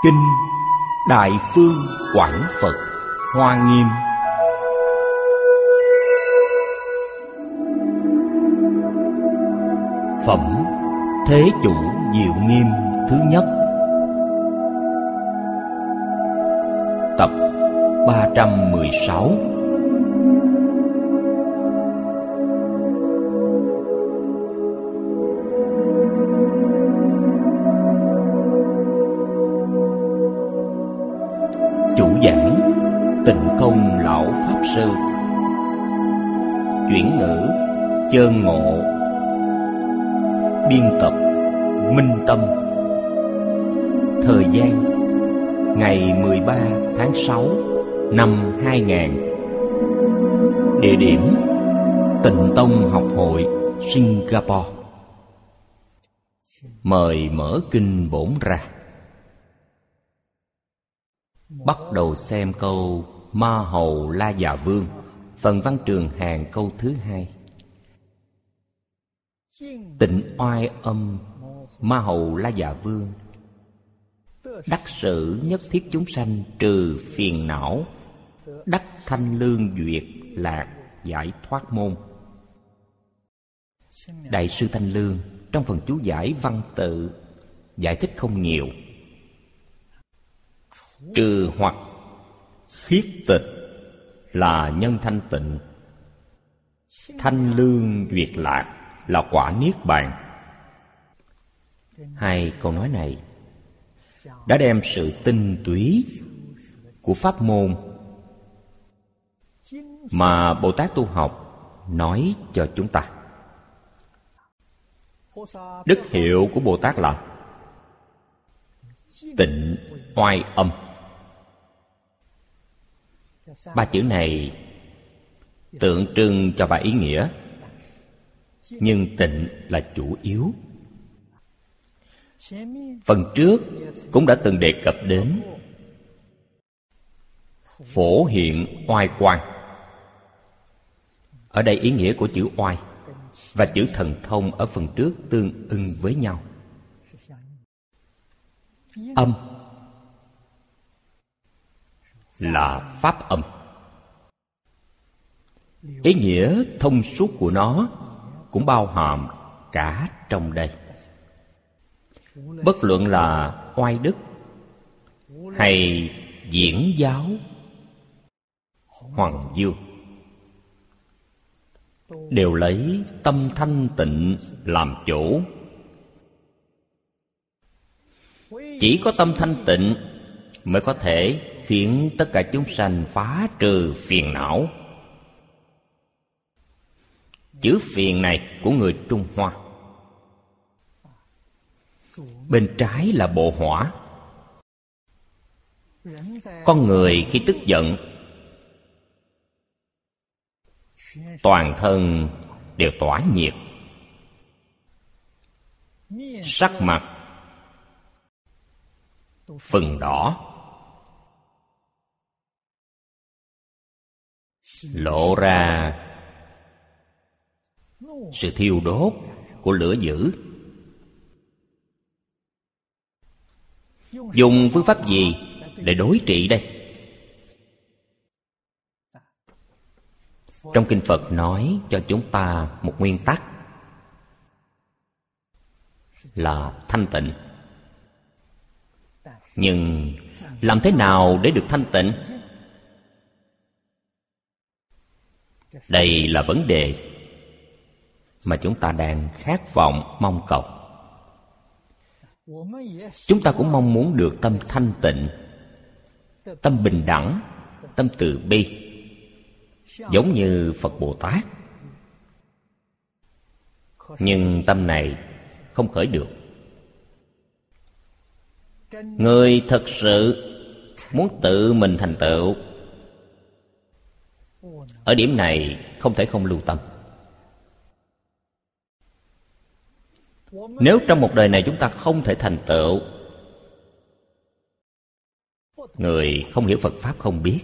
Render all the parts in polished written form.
Kinh Đại Phương Quảng Phật Hoa Nghiêm. Phẩm Thế Chủ Diệu Nghiêm thứ nhất, tập 316. Chủ giảng Tịnh Không Lão Pháp Sư. Chuyển ngữ Chơn Ngộ. Biên tập Minh Tâm. Thời gian ngày 13 tháng 6 năm 2000. Địa điểm Tịnh Tông Học Hội, Singapore. Mời mở kinh bổn ra. Bắt đầu xem câu Ma Hầu La Già Vương, phần văn trường hàng câu thứ 2. Tịnh oai âm Ma Hầu La Già Vương, đắc sự nhất thiết chúng sanh trừ phiền não, đắc thanh lương duyệt lạc giải thoát môn. Đại sư Thanh Lương trong phần chú giải văn tự giải thích không nhiều. Trừ hoặc khiết tịch là nhân thanh tịnh, thanh lương duyệt lạc là quả niết bàn. Hai câu nói này đã đem sự tinh túy của pháp môn mà Bồ Tát tu học nói cho chúng ta. Đức hiệu của Bồ Tát là tịnh oai âm. Ba chữ này tượng trưng cho ba ý nghĩa, nhưng tịnh là chủ yếu. Phần trước cũng đã từng đề cập đến phổ hiện oai quang. Ở đây ý nghĩa của chữ oai và chữ thần thông ở phần trước tương ưng với nhau. Âm là pháp âm. Ý nghĩa thông suốt của nó cũng bao hàm cả trong đây. Bất luận là oai đức hay diễn giáo hoàng dương, đều lấy tâm thanh tịnh làm chủ. Chỉ có tâm thanh tịnh mới có thể khiến tất cả chúng sanh phá trừ phiền não. Chữ phiền này của người Trung Hoa, bên trái là bộ hỏa. Con người khi tức giận, toàn thân đều tỏa nhiệt, sắc mặt phừng đỏ, lộ ra sự thiêu đốt của lửa dữ. Dùng phương pháp gì để đối trị đây? Trong Kinh Phật nói cho chúng ta một nguyên tắc là thanh tịnh. Nhưng làm thế nào để được thanh tịnh? Đây là vấn đề mà chúng ta đang khát vọng mong cầu. Chúng ta cũng mong muốn được tâm thanh tịnh, tâm bình đẳng, tâm từ bi, giống như Phật Bồ Tát. Nhưng tâm này không khởi được. Người thật sự muốn tự mình thành tựu, ở điểm này không thể không lưu tâm. Nếu trong một đời này chúng ta không thể thành tựu, người không hiểu Phật Pháp không biết.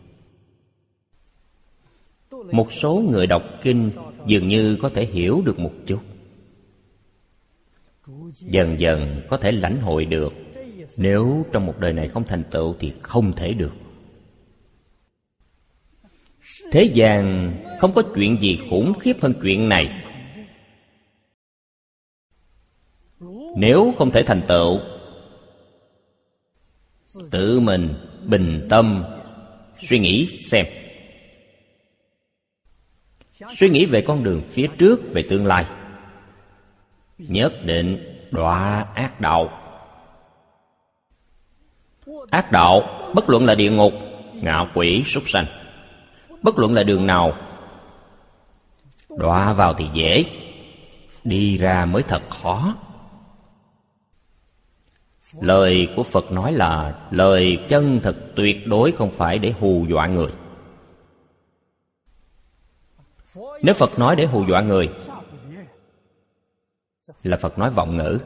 Một số người đọc kinh dường như có thể hiểu được một chút, dần dần có thể lãnh hội được Nếu trong một đời này không thành tựu thì không thể được. Thế gian không có chuyện gì khủng khiếp hơn chuyện này. Nếu không thể thành tựu, tự mình bình tâm suy nghĩ xem. Suy nghĩ về con đường phía trước, về tương lai, nhất định đọa ác đạo. Ác đạo bất luận là địa ngục, ngạ quỷ, súc sanh, bất luận là đường nào, đọa vào thì dễ, đi ra mới thật khó. Lời của Phật nói là lời chân thực tuyệt đối, không phải để hù dọa người. Nếu Phật nói để hù dọa người là Phật nói vọng ngữ.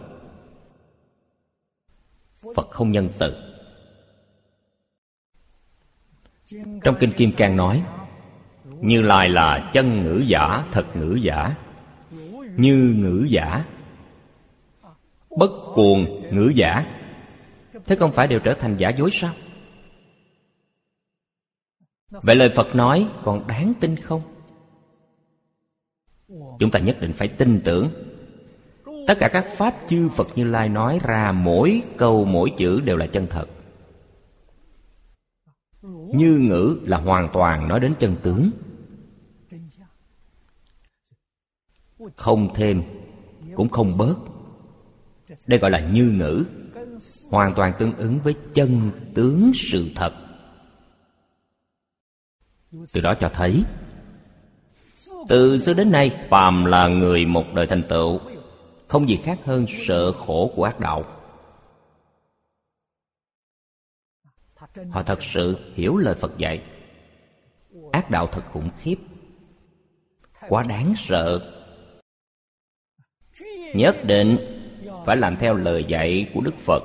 Phật không nhân từ. Trong Kinh Kim Cang nói, Như Lai là chân ngữ giả, thật ngữ giả, như ngữ giả, bất cuồng ngữ giả. Thế không phải đều trở thành giả dối sao? Vậy lời Phật nói còn đáng tin không? Chúng ta nhất định phải tin tưởng. Tất cả các pháp chư Phật Như Lai nói ra, mỗi câu mỗi chữ đều là chân thật. Như ngữ là hoàn toàn nói đến chân tướng, không thêm cũng không bớt. Đây gọi là như ngữ, hoàn toàn tương ứng với chân tướng sự thật. Từ đó cho thấy, từ xưa đến nay, phàm là người một đời thành tựu, không gì khác hơn sợ khổ của ác đạo. Họ thật sự hiểu lời Phật dạy. Ác đạo thật khủng khiếp, quá đáng sợ. Nhất định phải làm theo lời dạy của Đức Phật,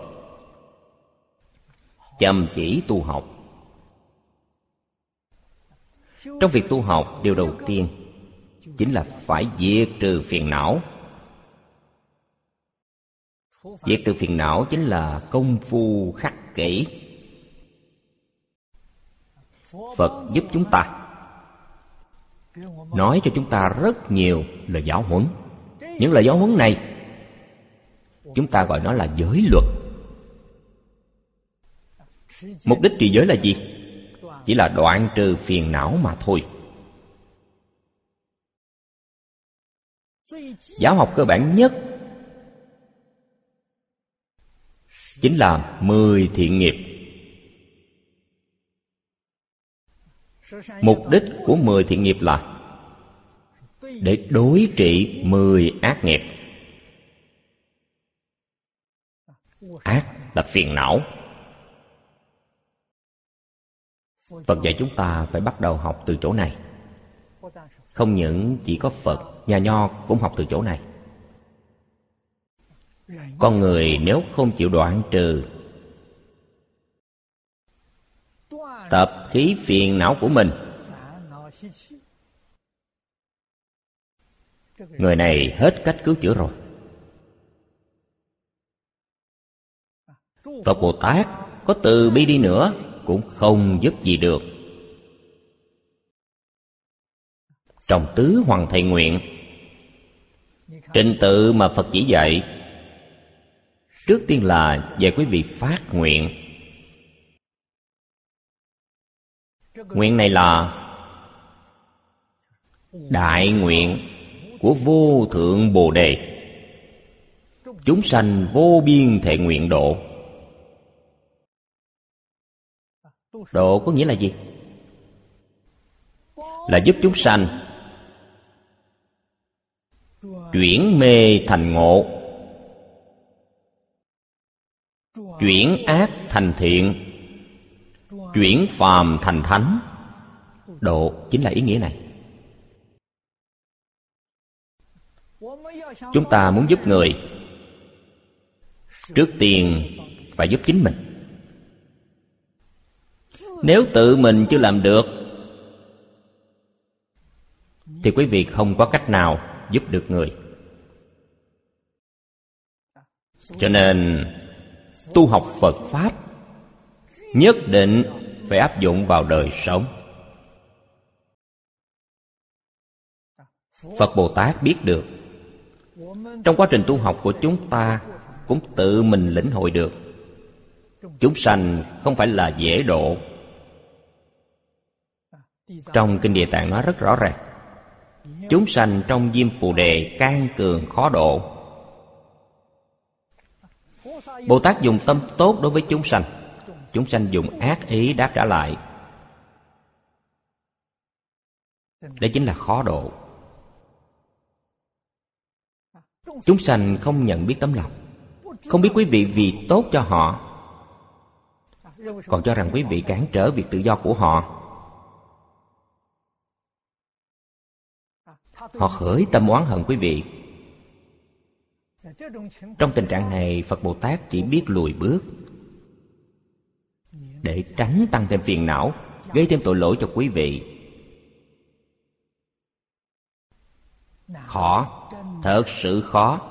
chăm chỉ tu học. Trong việc tu học, điều đầu tiên chính là phải diệt trừ phiền não. Diệt trừ phiền não chính là công phu khắc kỷ. Phật giúp chúng ta, nói cho chúng ta rất nhiều lời giáo huấn. Những lời giáo huấn này chúng ta gọi nó là giới luật. Mục đích trì giới là gì? Chỉ là đoạn trừ phiền não mà thôi. Giáo học cơ bản nhất chính là 10 thiện nghiệp. Mục đích của 10 thiện nghiệp là để đối trị 10 ác nghiệp. Ác là phiền não. Phật dạy chúng ta phải bắt đầu học từ chỗ này. Không những chỉ có Phật, nhà Nho cũng học từ chỗ này. Con người nếu không chịu đoạn trừ tập khí phiền não của mình, người này hết cách cứu chữa rồi. Phật Bồ Tát có từ bi đi nữa cũng không giúp gì được. Trong tứ hoàng thệ nguyện, trình tự mà Phật chỉ dạy, trước tiên là dạy quý vị phát nguyện. Nguyện này là đại nguyện của vô thượng Bồ Đề. Chúng sanh vô biên thệ nguyện độ. Độ có nghĩa là gì? Là giúp chúng sanh chuyển mê thành ngộ, chuyển ác thành thiện, chuyển phàm thành thánh. Độ chính là ý nghĩa này. Chúng ta muốn giúp người, trước tiên phải giúp chính mình. Nếu tự mình chưa làm được thì quý vị không có cách nào giúp được người. Cho nên tu học Phật Pháp nhất định phải áp dụng vào đời sống. Phật Bồ Tát biết được, trong quá trình tu học của chúng ta cũng tự mình lĩnh hội được, chúng sanh không phải là dễ độ. Trong Kinh Địa Tạng nói rất rõ ràng, chúng sanh trong Diêm Phù Đề can cường khó độ. Bồ Tát dùng tâm tốt đối với chúng sanh dùng ác ý đáp trả lại. Đây chính là khó độ. Chúng sanh không nhận biết tấm lòng, không biết quý vị vì tốt cho họ, còn cho rằng quý vị cản trở việc tự do của họ. Họ khởi tâm oán hận quý vị. Trong tình trạng này, Phật Bồ Tát chỉ biết lùi bước để tránh tăng thêm phiền não, gây thêm tội lỗi cho quý vị. Khó, thật sự khó.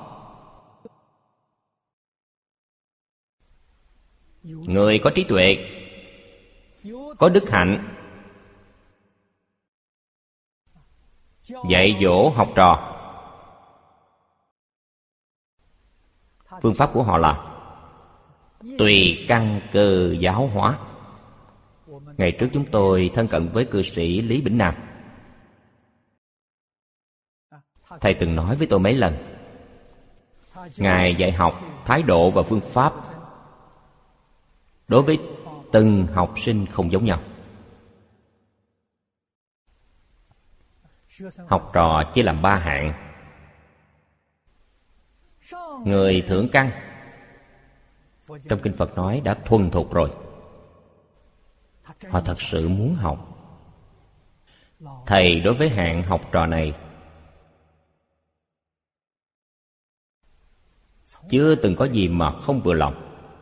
Người có trí tuệ, có đức hạnh, dạy dỗ học trò. Phương pháp của họ là tùy căn cơ giáo hóa. Ngày trước chúng tôi thân cận với cư sĩ Lý Bỉnh Nam. Thầy từng nói với tôi mấy lần, Ngài dạy học thái độ và phương pháp đối với từng học sinh không giống nhau. Học trò chia làm 3 hạng. Người thượng căn, trong Kinh Phật nói đã thuần thục rồi, họ thật sự muốn học. Thầy đối với hạng học trò này chưa từng có gì mà không vừa lòng.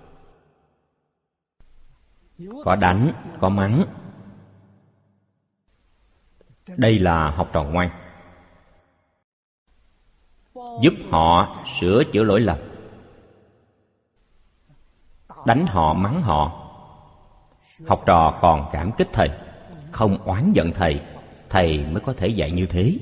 Có đánh, có mắng. Đây là học trò ngoan. Giúp họ sửa chữa lỗi lầm. Đánh họ, mắng họ, học trò còn cảm kích thầy, không oán giận thầy, thầy mới có thể dạy như thế.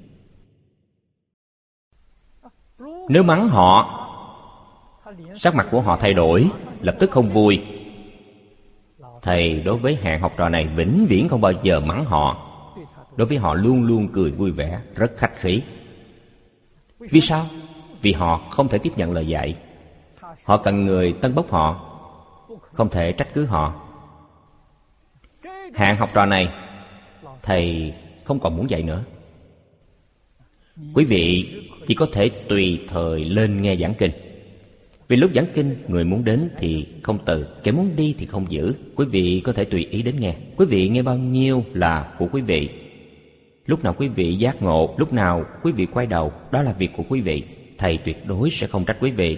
Nếu mắng họ, sắc mặt của họ thay đổi, lập tức không vui. Thầy đối với hạng học trò này vĩnh viễn không bao giờ mắng họ. Đối với họ luôn luôn cười vui vẻ, rất khách khí. Vì sao? Vì họ không thể tiếp nhận lời dạy. Họ cần người tân bốc họ, không thể trách cứ họ. Hạng học trò này thầy không còn muốn dạy nữa. Quý vị chỉ có thể tùy thời lên nghe giảng kinh. Vì lúc giảng kinh, người muốn đến thì không từ, kẻ muốn đi thì không giữ. Quý vị có thể tùy ý đến nghe. Quý vị nghe bao nhiêu là của quý vị. Lúc nào quý vị giác ngộ, lúc nào quý vị quay đầu, đó là việc của quý vị. Thầy tuyệt đối sẽ không trách quý vị.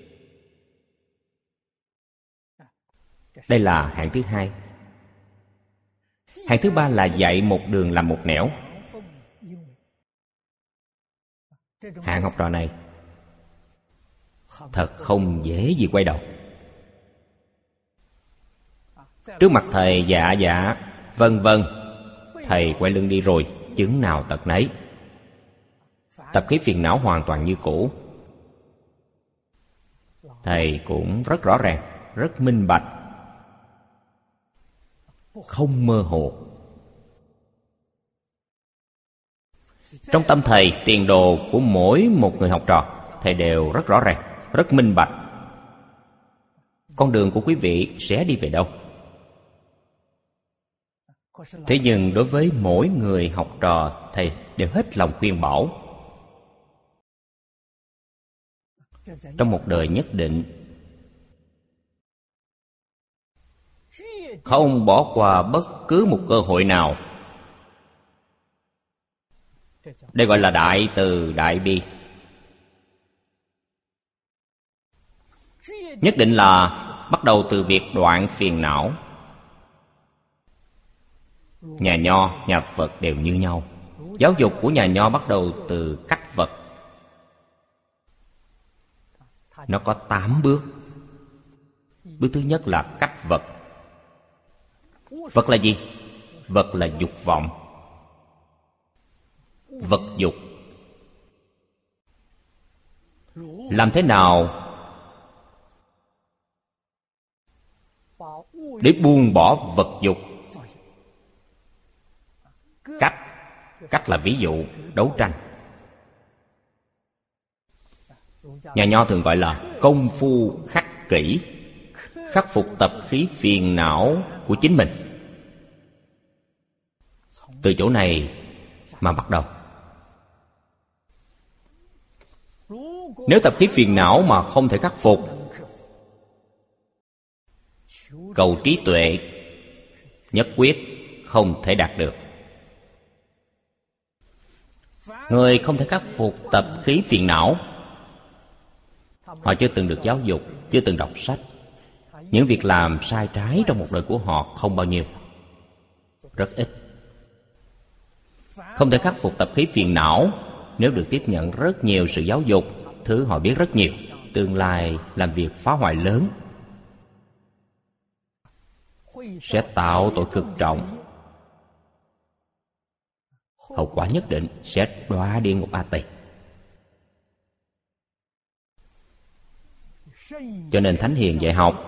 Đây là hạng thứ 2. Hạng thứ 3 là dạy một đường làm một nẻo. Hạng học trò này thật không dễ gì quay đầu. Trước mặt thầy dạ, vâng, thầy quay lưng đi rồi, chứng nào tật nấy. Tập khí phiền não hoàn toàn như cũ. Thầy cũng rất rõ ràng, rất minh bạch, không mơ hồ. Trong tâm thầy, tiền đồ của mỗi một người học trò, thầy đều rất rõ ràng, rất minh bạch. Con đường của quý vị sẽ đi về đâu? Thế nhưng đối với mỗi người học trò, thầy đều hết lòng khuyên bảo. Trong một đời nhất định, không bỏ qua bất cứ một cơ hội nào. Đây gọi là đại từ đại bi. Nhất định là bắt đầu từ việc đoạn phiền não. Nhà Nho, nhà Phật đều như nhau. Giáo dục của nhà Nho bắt đầu từ cách vật. Nó có 8 bước. Bước thứ nhất là cách vật. Vật là gì? Vật là dục vọng. Vật dục. Làm thế nào để buông bỏ vật dục? Cách là ví dụ, đấu tranh. Nhà Nho thường gọi là công phu khắc kỷ, khắc phục tập khí phiền não của chính mình. Từ chỗ này mà bắt đầu. Nếu tập khí phiền não mà không thể khắc phục, cầu trí tuệ nhất quyết không thể đạt được. Người không thể khắc phục tập khí phiền não, họ chưa từng được giáo dục, chưa từng đọc sách. Những việc làm sai trái trong một đời của họ không bao nhiêu, rất ít. Không thể khắc phục tập khí phiền não, nếu được tiếp nhận rất nhiều sự giáo dục, thứ họ biết rất nhiều, tương lai làm việc phá hoại lớn, sẽ tạo tội cực trọng. Hậu quả nhất định sẽ đọa địa ngục A Tỳ. Cho nên Thánh Hiền dạy học.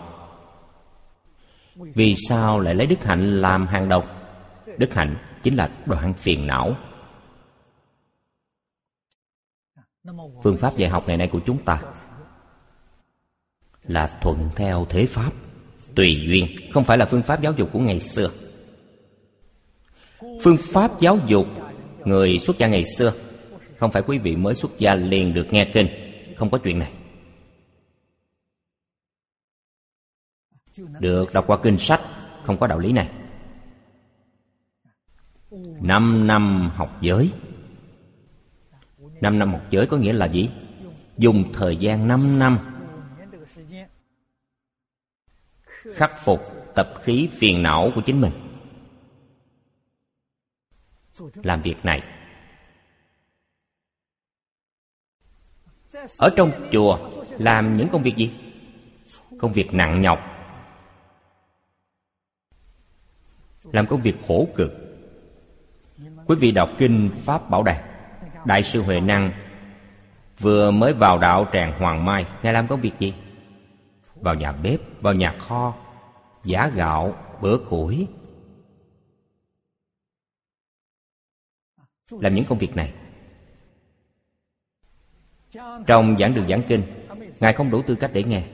Vì sao lại lấy đức hạnh làm hàng đầu? Đức hạnh chính là đoạn phiền não. Phương pháp dạy học ngày nay của chúng ta là thuận theo thế pháp, tùy duyên, không phải là phương pháp giáo dục của ngày xưa. Phương pháp giáo dục người xuất gia ngày xưa, không phải quý vị mới xuất gia liền được nghe kinh. Không có chuyện này. Được đọc qua kinh sách, không có đạo lý này. 5 năm học giới. 5 năm học giới có nghĩa là gì? Dùng thời gian 5 năm khắc phục tập khí phiền não của chính mình. Làm việc này. Ở trong chùa làm những công việc gì? Công việc nặng nhọc, làm công việc khổ cực. Quý vị đọc kinh Pháp Bảo Đàn, Đại sư Huệ Năng vừa mới vào đạo tràng Hoàng Mai, Ngài làm công việc gì? Vào nhà bếp, vào nhà kho, giã gạo, bữa củi. Làm những công việc này. Trong giảng đường giảng kinh, Ngài không đủ tư cách để nghe.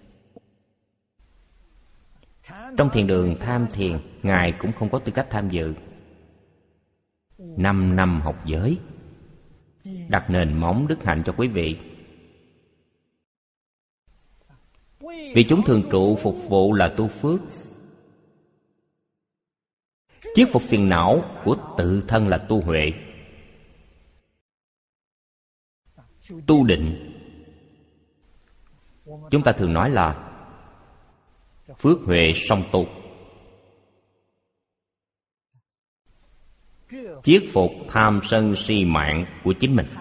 Trong thiền đường tham thiền, Ngài cũng không có tư cách tham dự. 5 năm học giới, đặt nền móng đức hạnh cho quý vị. Vì chúng thường trụ phục vụ là tu phước. Chiết phục phiền não của tự thân là tu huệ, tu định. Chúng ta thường nói là phước huệ song tu. Chiết phục tham sân si mạng của chính mình.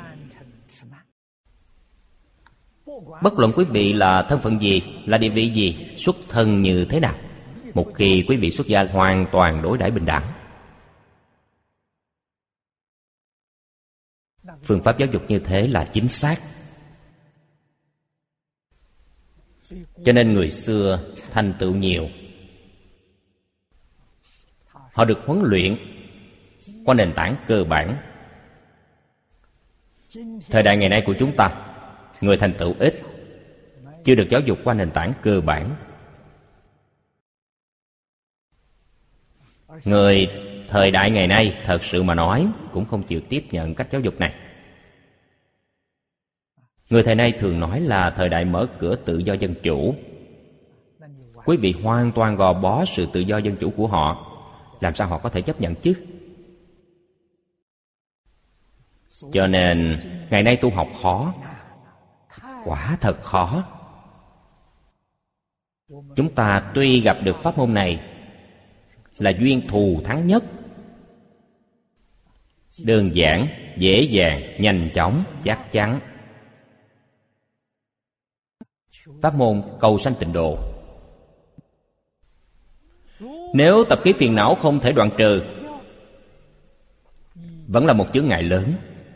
Bất luận quý vị là thân phận gì, là địa vị gì, xuất thân như thế nào, một khi quý vị xuất gia hoàn toàn đối đãi bình đẳng. Phương pháp giáo dục như thế là chính xác. Cho nên người xưa thành tựu nhiều. Họ được huấn luyện qua nền tảng cơ bản. Thời đại ngày nay của chúng ta, người thành tựu ít, chưa được giáo dục qua nền tảng cơ bản. Người thời đại ngày nay thật sự mà nói cũng không chịu tiếp nhận cách giáo dục này. Người thời nay thường nói là thời đại mở cửa tự do dân chủ. Quý vị hoàn toàn gò bó sự tự do dân chủ của họ, làm sao họ có thể chấp nhận chứ? Cho nên ngày nay tu học khó, quả thật khó. Chúng ta tuy gặp được pháp môn này là duyên thù thắng nhất, đơn giản, dễ dàng, nhanh chóng, chắc chắn. Pháp môn cầu sanh tịnh độ Nếu tập khí phiền não không thể đoạn trừ, vẫn là một chướng ngại lớn.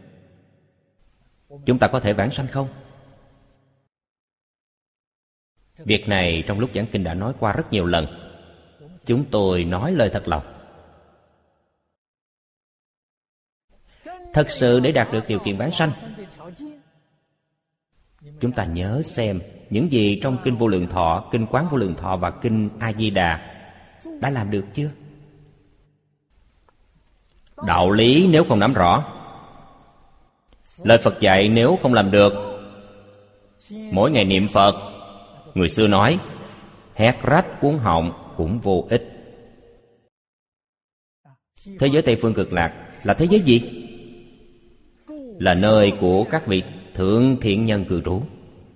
Chúng ta có thể vãng sanh không? Việc này trong lúc giảng kinh đã nói qua rất nhiều lần. Chúng tôi nói lời thật lòng. Thật sự để đạt được điều kiện vãng sanh, chúng ta nhớ xem những gì trong Kinh Vô Lượng Thọ, Kinh Quán Vô Lượng Thọ và Kinh A Di Đà đã làm được chưa? Đạo lý nếu không nắm rõ, lời Phật dạy nếu không làm được, mỗi ngày niệm Phật, người xưa nói hét rách cuống họng cũng vô ích. Thế giới Tây Phương Cực Lạc là thế giới gì? Là nơi của các vị thượng thiện nhân cư trú.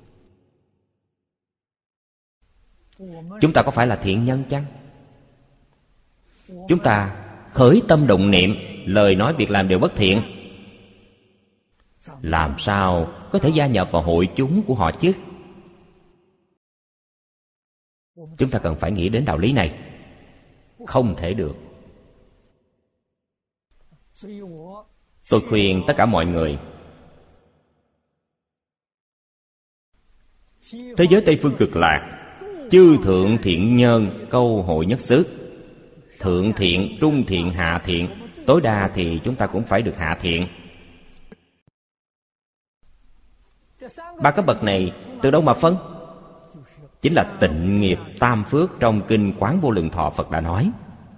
Chúng ta có phải là thiện nhân chăng? Chúng ta khởi tâm động niệm, lời nói việc làm đều bất thiện, làm sao có thể gia nhập vào hội chúng của họ chứ? Chúng ta cần phải nghĩ đến đạo lý này. Không thể được. Tôi khuyên tất cả mọi người, thế giới Tây Phương Cực Lạc, chư thượng thiện nhân câu hội nhất xứ. Thượng thiện, trung thiện, hạ thiện. Tối đa thì chúng ta cũng phải được hạ thiện. Ba cấp bậc này từ đâu mà phân? Chính là tịnh nghiệp tam phước trong Kinh Quán Vô Lượng Thọ Phật đã nói.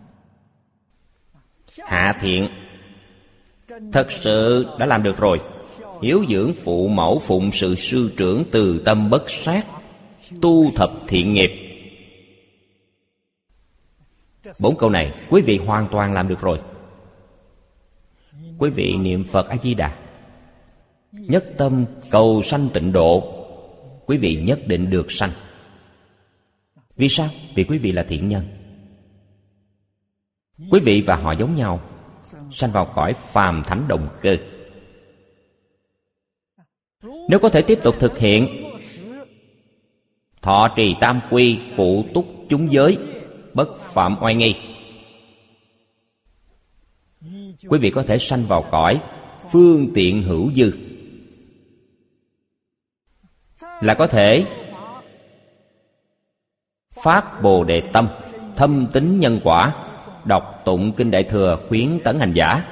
Hạ thiện thật sự đã làm được rồi. Hiếu dưỡng phụ mẫu, phụng sự sư trưởng, từ tâm bất sát, tu thập thiện nghiệp. 4 câu này quý vị hoàn toàn làm được rồi. Quý vị niệm Phật A Di Đà, nhất tâm cầu sanh tịnh độ, quý vị nhất định được sanh. Vì sao? Vì quý vị là thiện nhân. Quý vị và họ giống nhau, sanh vào cõi phàm thánh đồng cơ. Nếu có thể tiếp tục thực hiện thọ trì tam quy, phụ túc chúng giới, bất phạm oai nghi, quý vị có thể sanh vào cõi phương tiện hữu dư, là có thể phát Bồ Đề tâm, thâm tín nhân quả, đọc tụng Kinh Đại Thừa, khuyến tấn hành giả.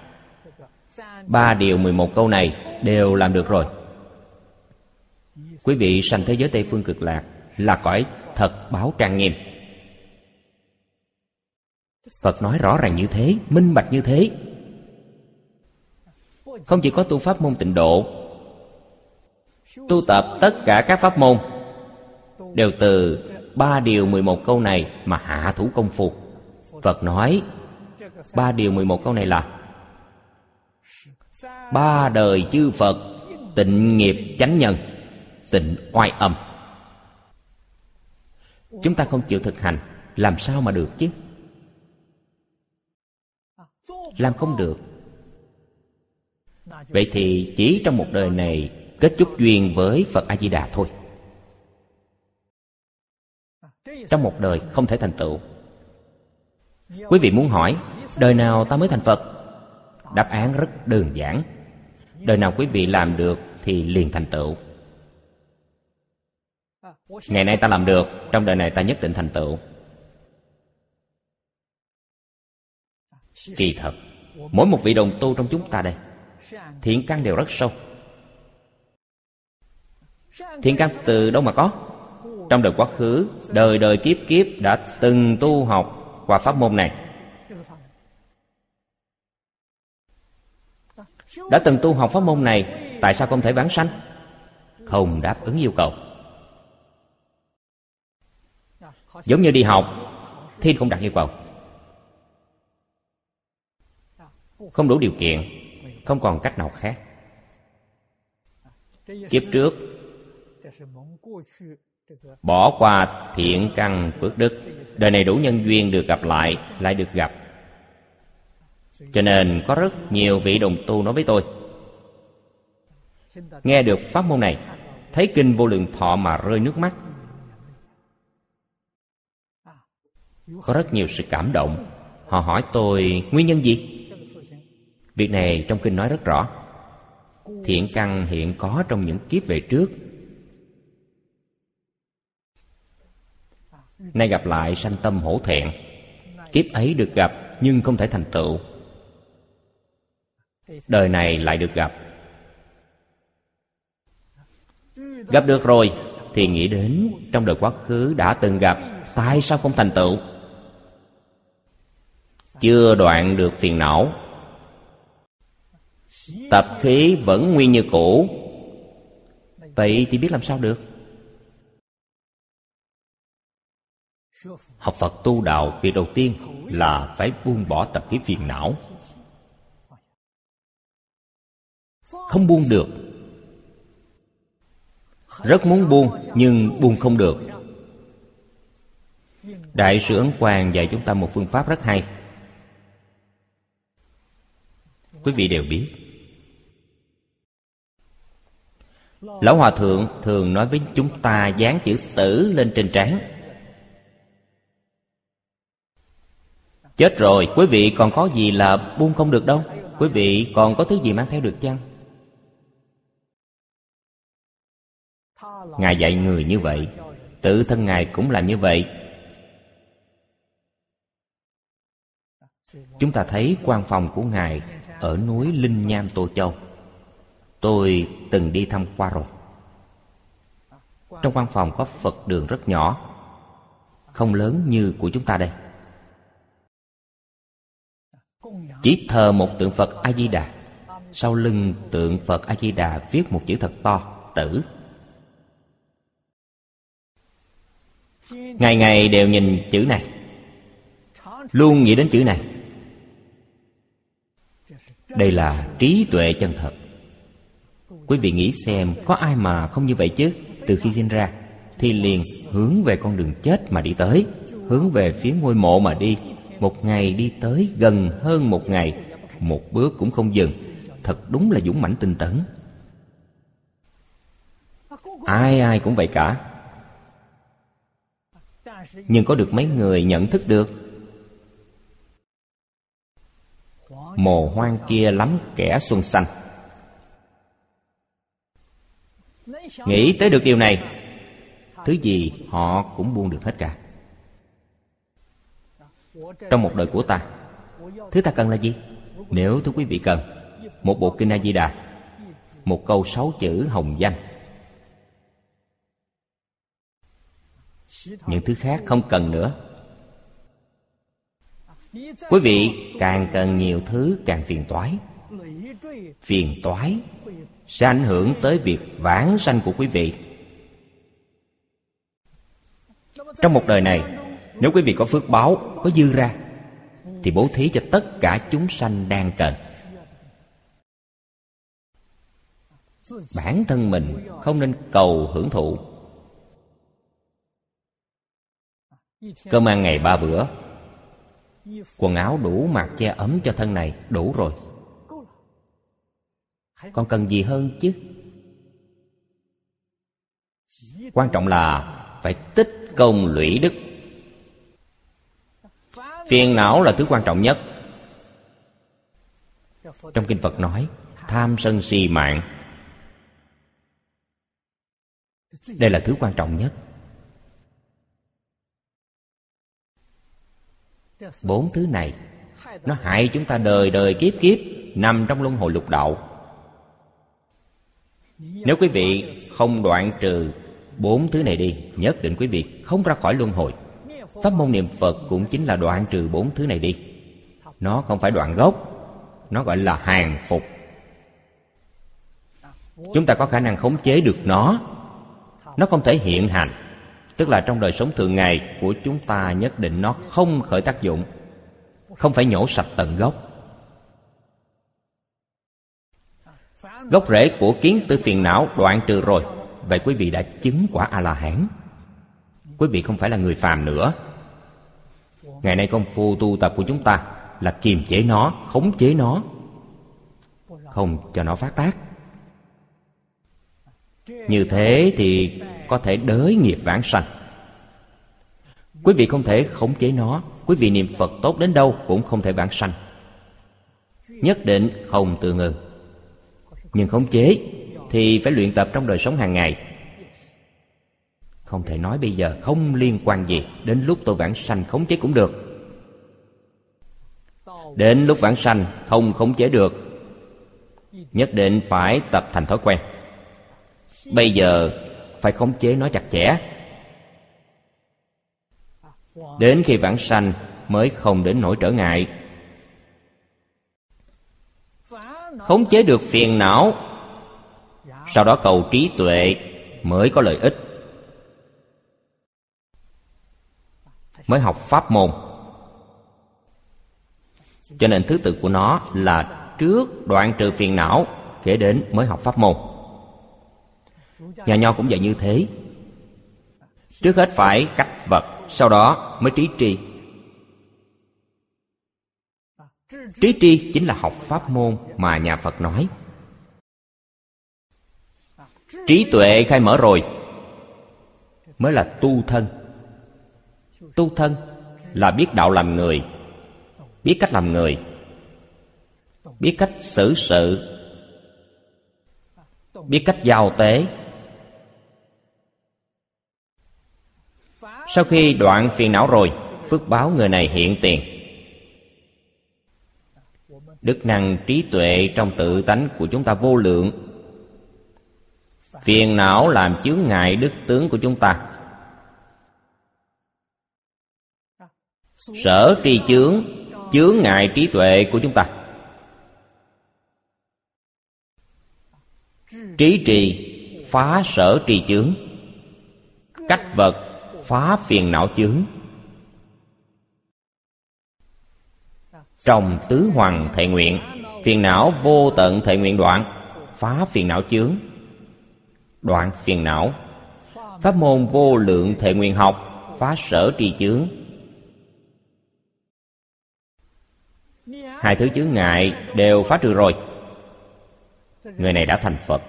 3 điều 11 câu này đều làm được rồi. Quý vị sanh thế giới Tây Phương Cực Lạc là cõi thật báo trang nghiêm. Phật nói rõ ràng như thế, minh bạch như thế. Không chỉ có tu pháp môn tịnh độ, tu tập tất cả các pháp môn đều từ 3 điều 11 câu này mà hạ thủ công phu. Phật nói 3 điều 11 câu này là 3 đời chư Phật tịnh nghiệp chánh nhân, tịnh oai âm. Chúng ta không chịu thực hành, làm sao mà được chứ? Làm không được. Vậy thì chỉ trong một đời này kết chúc duyên với Phật A Di Đà thôi. Trong một đời không thể thành tựu. Quý vị muốn hỏi đời nào ta mới thành Phật? Đáp án rất đơn giản. Đời nào quý vị làm được thì liền thành tựu. Ngày nay ta làm được, trong đời này ta nhất định thành tựu. Kỳ thật, mỗi một vị đồng tu trong chúng ta đây, thiện căn đều rất sâu. Thiện căn từ đâu mà có? Trong đời quá khứ, đời đời kiếp kiếp đã từng tu học qua pháp môn này, đã từng tu học pháp môn này, tại sao không thể vãng sanh? Không đáp ứng yêu cầu. Giống như đi học, thi không đạt yêu cầu, không đủ điều kiện, không còn cách nào khác. Kiếp trước bỏ qua thiện căn phước đức, đời này đủ nhân duyên được gặp lại được gặp. Cho nên có rất nhiều vị đồng tu nói với tôi, nghe được pháp môn này, thấy Kinh Vô Lượng Thọ mà rơi nước mắt. Có rất nhiều sự cảm động. Họ hỏi tôi nguyên nhân gì? Việc này trong kinh nói rất rõ. Thiện căn hiện có trong những kiếp về trước, nay gặp lại sanh tâm hổ thẹn. Kiếp ấy được gặp nhưng không thể thành tựu, đời này lại được gặp. Gặp được rồi thì nghĩ đến trong đời quá khứ đã từng gặp, tại sao không thành tựu? Chưa đoạn được phiền não, tập khí vẫn nguyên như cũ. Vậy thì biết làm sao được? Học Phật tu đạo, việc đầu tiên là phải buông bỏ tập khí phiền não. Không buông được. Rất muốn buông nhưng buông không được. Đại sư Ấn Quang dạy chúng ta một phương pháp rất hay. Quý vị đều biết. Lão Hòa Thượng thường nói với chúng ta dán chữ tử lên trên trán. Chết rồi, quý vị còn có gì là buông không được đâu. Quý vị còn có thứ gì mang theo được chăng? Ngài dạy người như vậy, tự thân Ngài cũng làm như vậy. Chúng ta thấy quan phòng của Ngài ở núi Linh Nham, Tô Châu. Tôi từng đi thăm qua rồi. Trong quan phòng có Phật đường rất nhỏ, không lớn như của chúng ta đây. Chỉ thờ một tượng Phật A-di-đà. Sau lưng tượng Phật A-di-đà viết một chữ thật to, tử. Ngày ngày đều nhìn chữ này, luôn nghĩ đến chữ này. Đây là trí tuệ chân thật. Quý vị nghĩ xem, có ai mà không như vậy chứ? Từ khi sinh ra thì liền hướng về con đường chết mà đi tới, hướng về phía ngôi mộ mà đi. Một ngày đi tới gần hơn một ngày, một bước cũng không dừng. Thật đúng là dũng mãnh tinh tấn. Ai ai cũng vậy cả. Nhưng có được mấy người nhận thức được? Mồ hoang kia lắm kẻ xuân xanh. Nghĩ tới được điều này, thứ gì họ cũng buông được hết cả. Trong một đời của ta, thứ ta cần là gì? Nếu thưa quý vị cần một bộ kinh A-di-đà, một câu 6 chữ hồng danh, những thứ khác không cần nữa. Quý vị càng cần nhiều thứ càng phiền toái. Phiền toái sẽ ảnh hưởng tới việc vãng sanh của quý vị. Trong một đời này, nếu quý vị có phước báo, có dư ra, thì bố thí cho tất cả chúng sanh đang cần. Bản thân mình không nên cầu hưởng thụ. Cơm ăn ngày 3 bữa, quần áo đủ mặc che ấm cho thân này, đủ rồi. Còn cần gì hơn chứ? Quan trọng là phải tích công lũy đức. Phiền não là thứ quan trọng nhất. Trong kinh Phật nói tham sân si mạng, đây là thứ quan trọng nhất. 4 thứ này nó hại chúng ta đời đời kiếp kiếp nằm trong luân hồi lục đạo. Nếu quý vị không đoạn trừ 4 thứ này đi, nhất định quý vị không ra khỏi luân hồi. Pháp môn niệm Phật cũng chính là đoạn trừ 4 thứ này đi. Nó không phải đoạn gốc, nó gọi là hàng phục. Chúng ta có khả năng khống chế được nó không thể hiện hành. Tức là trong đời sống thường ngày của chúng ta nhất định nó không khởi tác dụng, không phải nhổ sạch tận gốc. Gốc rễ của kiến tư phiền não đoạn trừ rồi, vậy quý vị đã chứng quả A-la-hán. Quý vị không phải là người phàm nữa. Ngày nay công phu tu tập của chúng ta là kiềm chế nó, khống chế nó, không cho nó phát tác. Như thế thì có thể đới nghiệp vãng sanh. Quý vị không thể khống chế nó. Quý vị niệm Phật tốt đến đâu cũng không thể vãng sanh. Nhất định không tự ngừng. Nhưng khống chế thì phải luyện tập trong đời sống hàng ngày. Không thể nói bây giờ không liên quan gì, đến lúc tôi vãng sanh khống chế cũng được. Đến lúc vãng sanh không khống chế được, nhất định phải tập thành thói quen. Bây giờ phải khống chế nó chặt chẽ. Đến khi vãng sanh mới không đến nỗi trở ngại. Khống chế được phiền não, sau đó cầu trí tuệ mới có lợi ích. Mới học pháp môn. Cho nên thứ tự của nó là trước đoạn trừ phiền não, kể đến mới học pháp môn. Nhà Nho cũng vậy như thế. Trước hết phải cách vật, sau đó mới trí tri. Trí tri chính là học pháp môn mà nhà Phật nói. Trí tuệ khai mở rồi mới là tu thân. Tu thân là biết đạo làm người, biết cách làm người, biết cách xử sự, biết cách giao tế. Sau khi đoạn phiền não rồi, phước báo người này hiện tiền. Đức năng trí tuệ trong tự tánh của chúng ta vô lượng. Phiền não làm chướng ngại đức tướng của chúng ta. Sở tri chướng, chướng ngại trí tuệ của chúng ta. Trí trì phá sở tri chướng, cách vật phá phiền não chướng. Trong tứ hoằng thệ nguyện, phiền não vô tận thệ nguyện đoạn, phá phiền não chướng, đoạn phiền não. Pháp môn vô lượng thệ nguyện học, phá sở tri chướng. Hai thứ chướng ngại đều phá trừ rồi, người này đã thành Phật.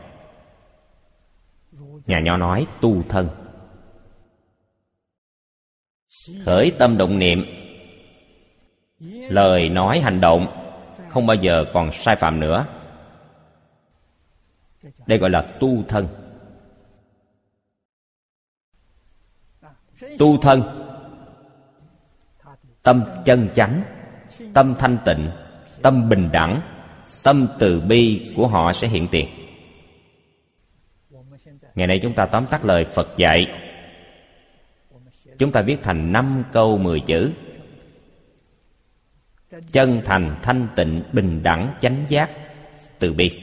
Nhà Nho nói tu thân. Khởi tâm động niệm, lời nói hành động không bao giờ còn sai phạm nữa. Đây gọi là tu thân. Tu thân, tâm chân chánh, tâm thanh tịnh, tâm bình đẳng, tâm từ bi của họ sẽ hiện tiền. Ngày nay chúng ta tóm tắt lời Phật dạy, chúng ta viết thành 5 câu 10 chữ: chân thành, thanh tịnh, bình đẳng, chánh giác, từ bi.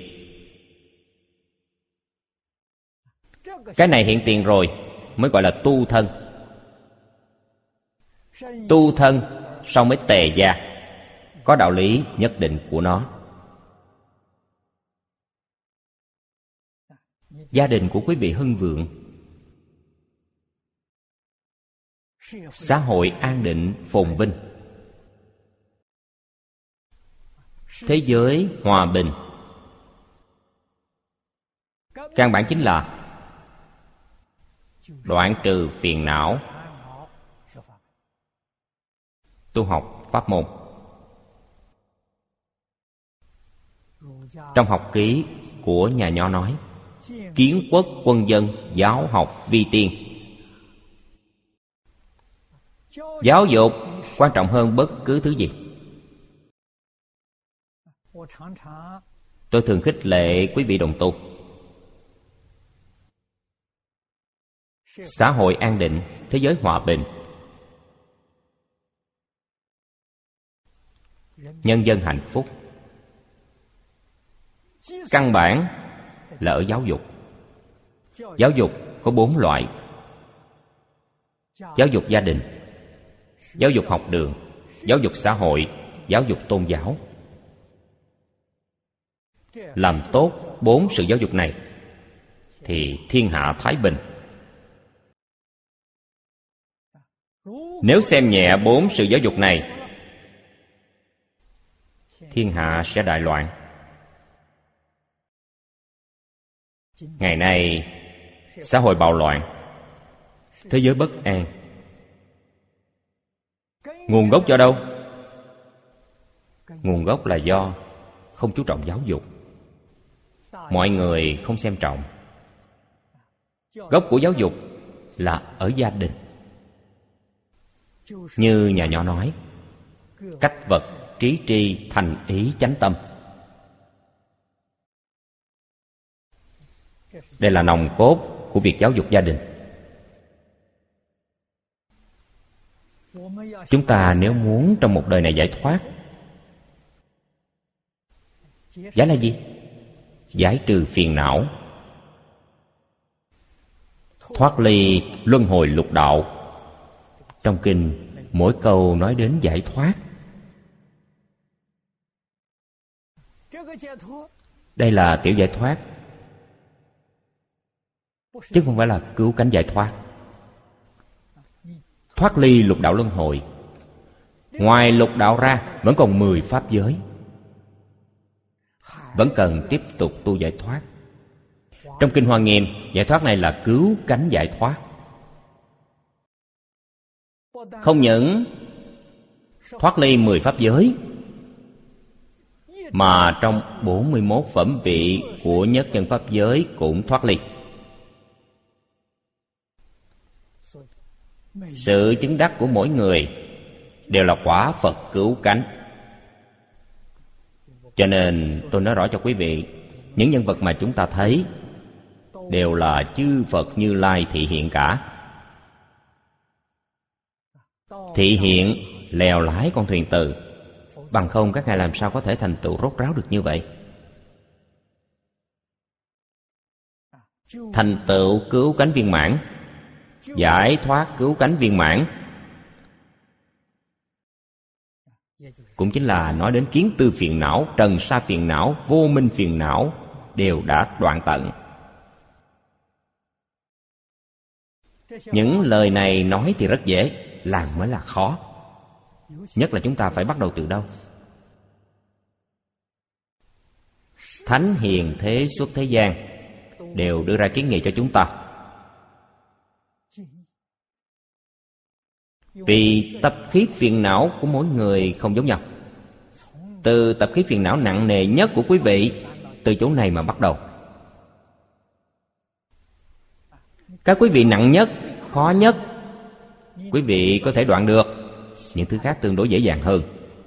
Cái này hiện tiền rồi mới gọi là tu thân. Tu thân sau mới tề gia, có đạo lý nhất định của nó. Gia đình của quý vị hưng vượng, xã hội an định phồn vinh, thế giới hòa bình. Căn bản chính là đoạn trừ phiền não, tu học pháp môn. Trong học ký của nhà Nho nói: kiến quốc quân dân, giáo học vi tiên. Giáo dục quan trọng hơn bất cứ thứ gì. Tôi thường khích lệ quý vị đồng tu. Xã hội an định, thế giới hòa bình, nhân dân hạnh phúc, căn bản là ở giáo dục. Giáo dục có 4 loại: giáo dục gia đình, giáo dục học đường, giáo dục xã hội, giáo dục tôn giáo. Làm tốt 4 sự giáo dục này thì thiên hạ thái bình. Nếu xem nhẹ 4 sự giáo dục này, thiên hạ sẽ đại loạn. Ngày nay xã hội bạo loạn, thế giới bất an, Nguồn gốc do đâu? Nguồn gốc là do không chú trọng giáo dục. Mọi người không xem trọng. Gốc của giáo dục là ở gia đình. Như nhà nho nói, cách vật, trí tri, thành ý, chánh tâm. Đây là nòng cốt của việc giáo dục gia đình. Chúng ta nếu muốn trong một đời này giải thoát, giải là gì? Giải trừ phiền não, thoát ly luân hồi lục đạo. Trong kinh mỗi câu nói đến giải thoát. Đây là tiểu giải thoát, chứ không phải là cứu cánh giải thoát. Thoát ly lục đạo luân hồi. Ngoài lục đạo ra vẫn còn 10 pháp giới, vẫn cần tiếp tục tu giải thoát. Trong kinh Hoa Nghiêm, giải thoát này là cứu cánh giải thoát. Không những thoát ly 10 pháp giới, mà trong 41 phẩm vị của nhất chân pháp giới cũng thoát ly. Sự chứng đắc của mỗi người đều là quả Phật cứu cánh. Cho nên tôi nói rõ cho quý vị, những nhân vật mà chúng ta thấy đều là chư Phật Như Lai thị hiện cả. Thị hiện lèo lái con thuyền từ, bằng không các ngài làm sao có thể thành tựu rốt ráo được như vậy. Thành tựu cứu cánh viên mãn, giải thoát cứu cánh viên mãn, cũng chính là nói đến kiến tư phiền não, trần sa phiền não, vô minh phiền não đều đã đoạn tận. Những lời này nói thì rất dễ, làm mới là khó. Nhất là chúng ta phải bắt đầu từ đâu? Thánh hiền thế xuất thế gian đều đưa ra kiến nghị cho chúng ta. Vì tập khí phiền não của mỗi người không giống nhau. Từ tập khí phiền não nặng nề nhất của quý vị, từ chỗ này mà bắt đầu. Các quý vị nặng nhất, khó nhất, quý vị có thể đoạn được. Những thứ khác tương đối dễ dàng hơn.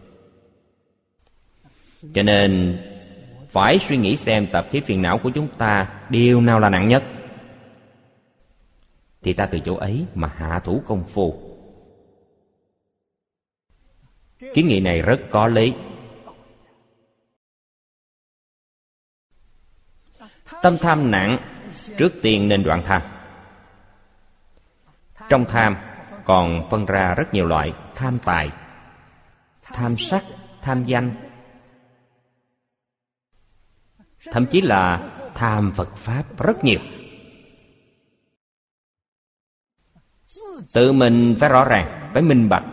Cho nên phải suy nghĩ xem tập khí phiền não của chúng ta điều nào là nặng nhất, thì ta từ chỗ ấy mà hạ thủ công phu. Kiến nghị này rất có lý. Tâm tham nặng, trước tiên nên đoạn tham. Trong tham còn phân ra rất nhiều loại: tham tài, tham sắc, tham danh, thậm chí là tham Phật Pháp rất nhiều. Tự mình phải rõ ràng, phải minh bạch.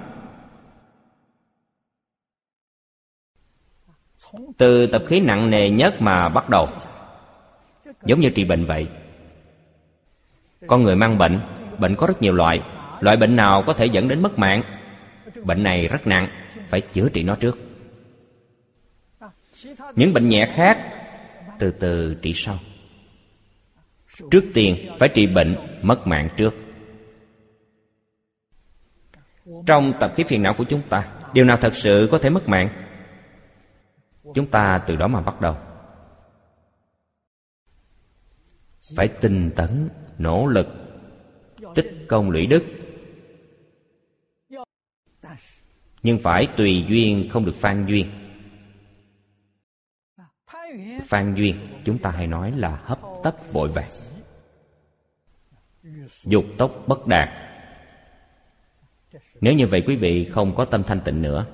Từ tập khí nặng nề nhất mà bắt đầu. Giống như trị bệnh vậy. Con người mang bệnh, bệnh có rất nhiều loại. Loại bệnh nào có thể dẫn đến mất mạng? Bệnh này rất nặng, phải chữa trị nó trước. Những bệnh nhẹ khác từ từ trị sau. Trước tiên phải trị bệnh mất mạng trước. Trong tập khí phiền não của chúng ta, điều nào thật sự có thể mất mạng? Chúng ta từ đó mà bắt đầu. Phải tinh tấn, nỗ lực, tích công lũy đức. Nhưng phải tùy duyên, không được phan duyên. Phan duyên chúng ta hay nói là hấp tấp vội vàng, dục tốc bất đạt. Nếu như vậy quý vị không có tâm thanh tịnh nữa,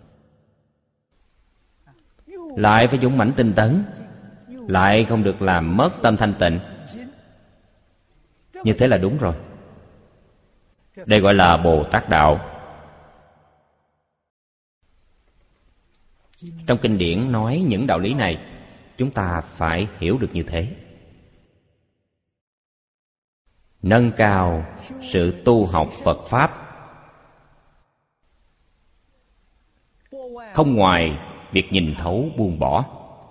lại phải dũng mãnh tinh tấn, lại không được làm mất tâm thanh tịnh. Như thế là đúng rồi. Đây gọi là Bồ Tát đạo. Trong kinh điển nói những đạo lý này, chúng ta phải hiểu được như thế. Nâng cao sự tu học Phật Pháp, không ngoài việc nhìn thấu buông bỏ.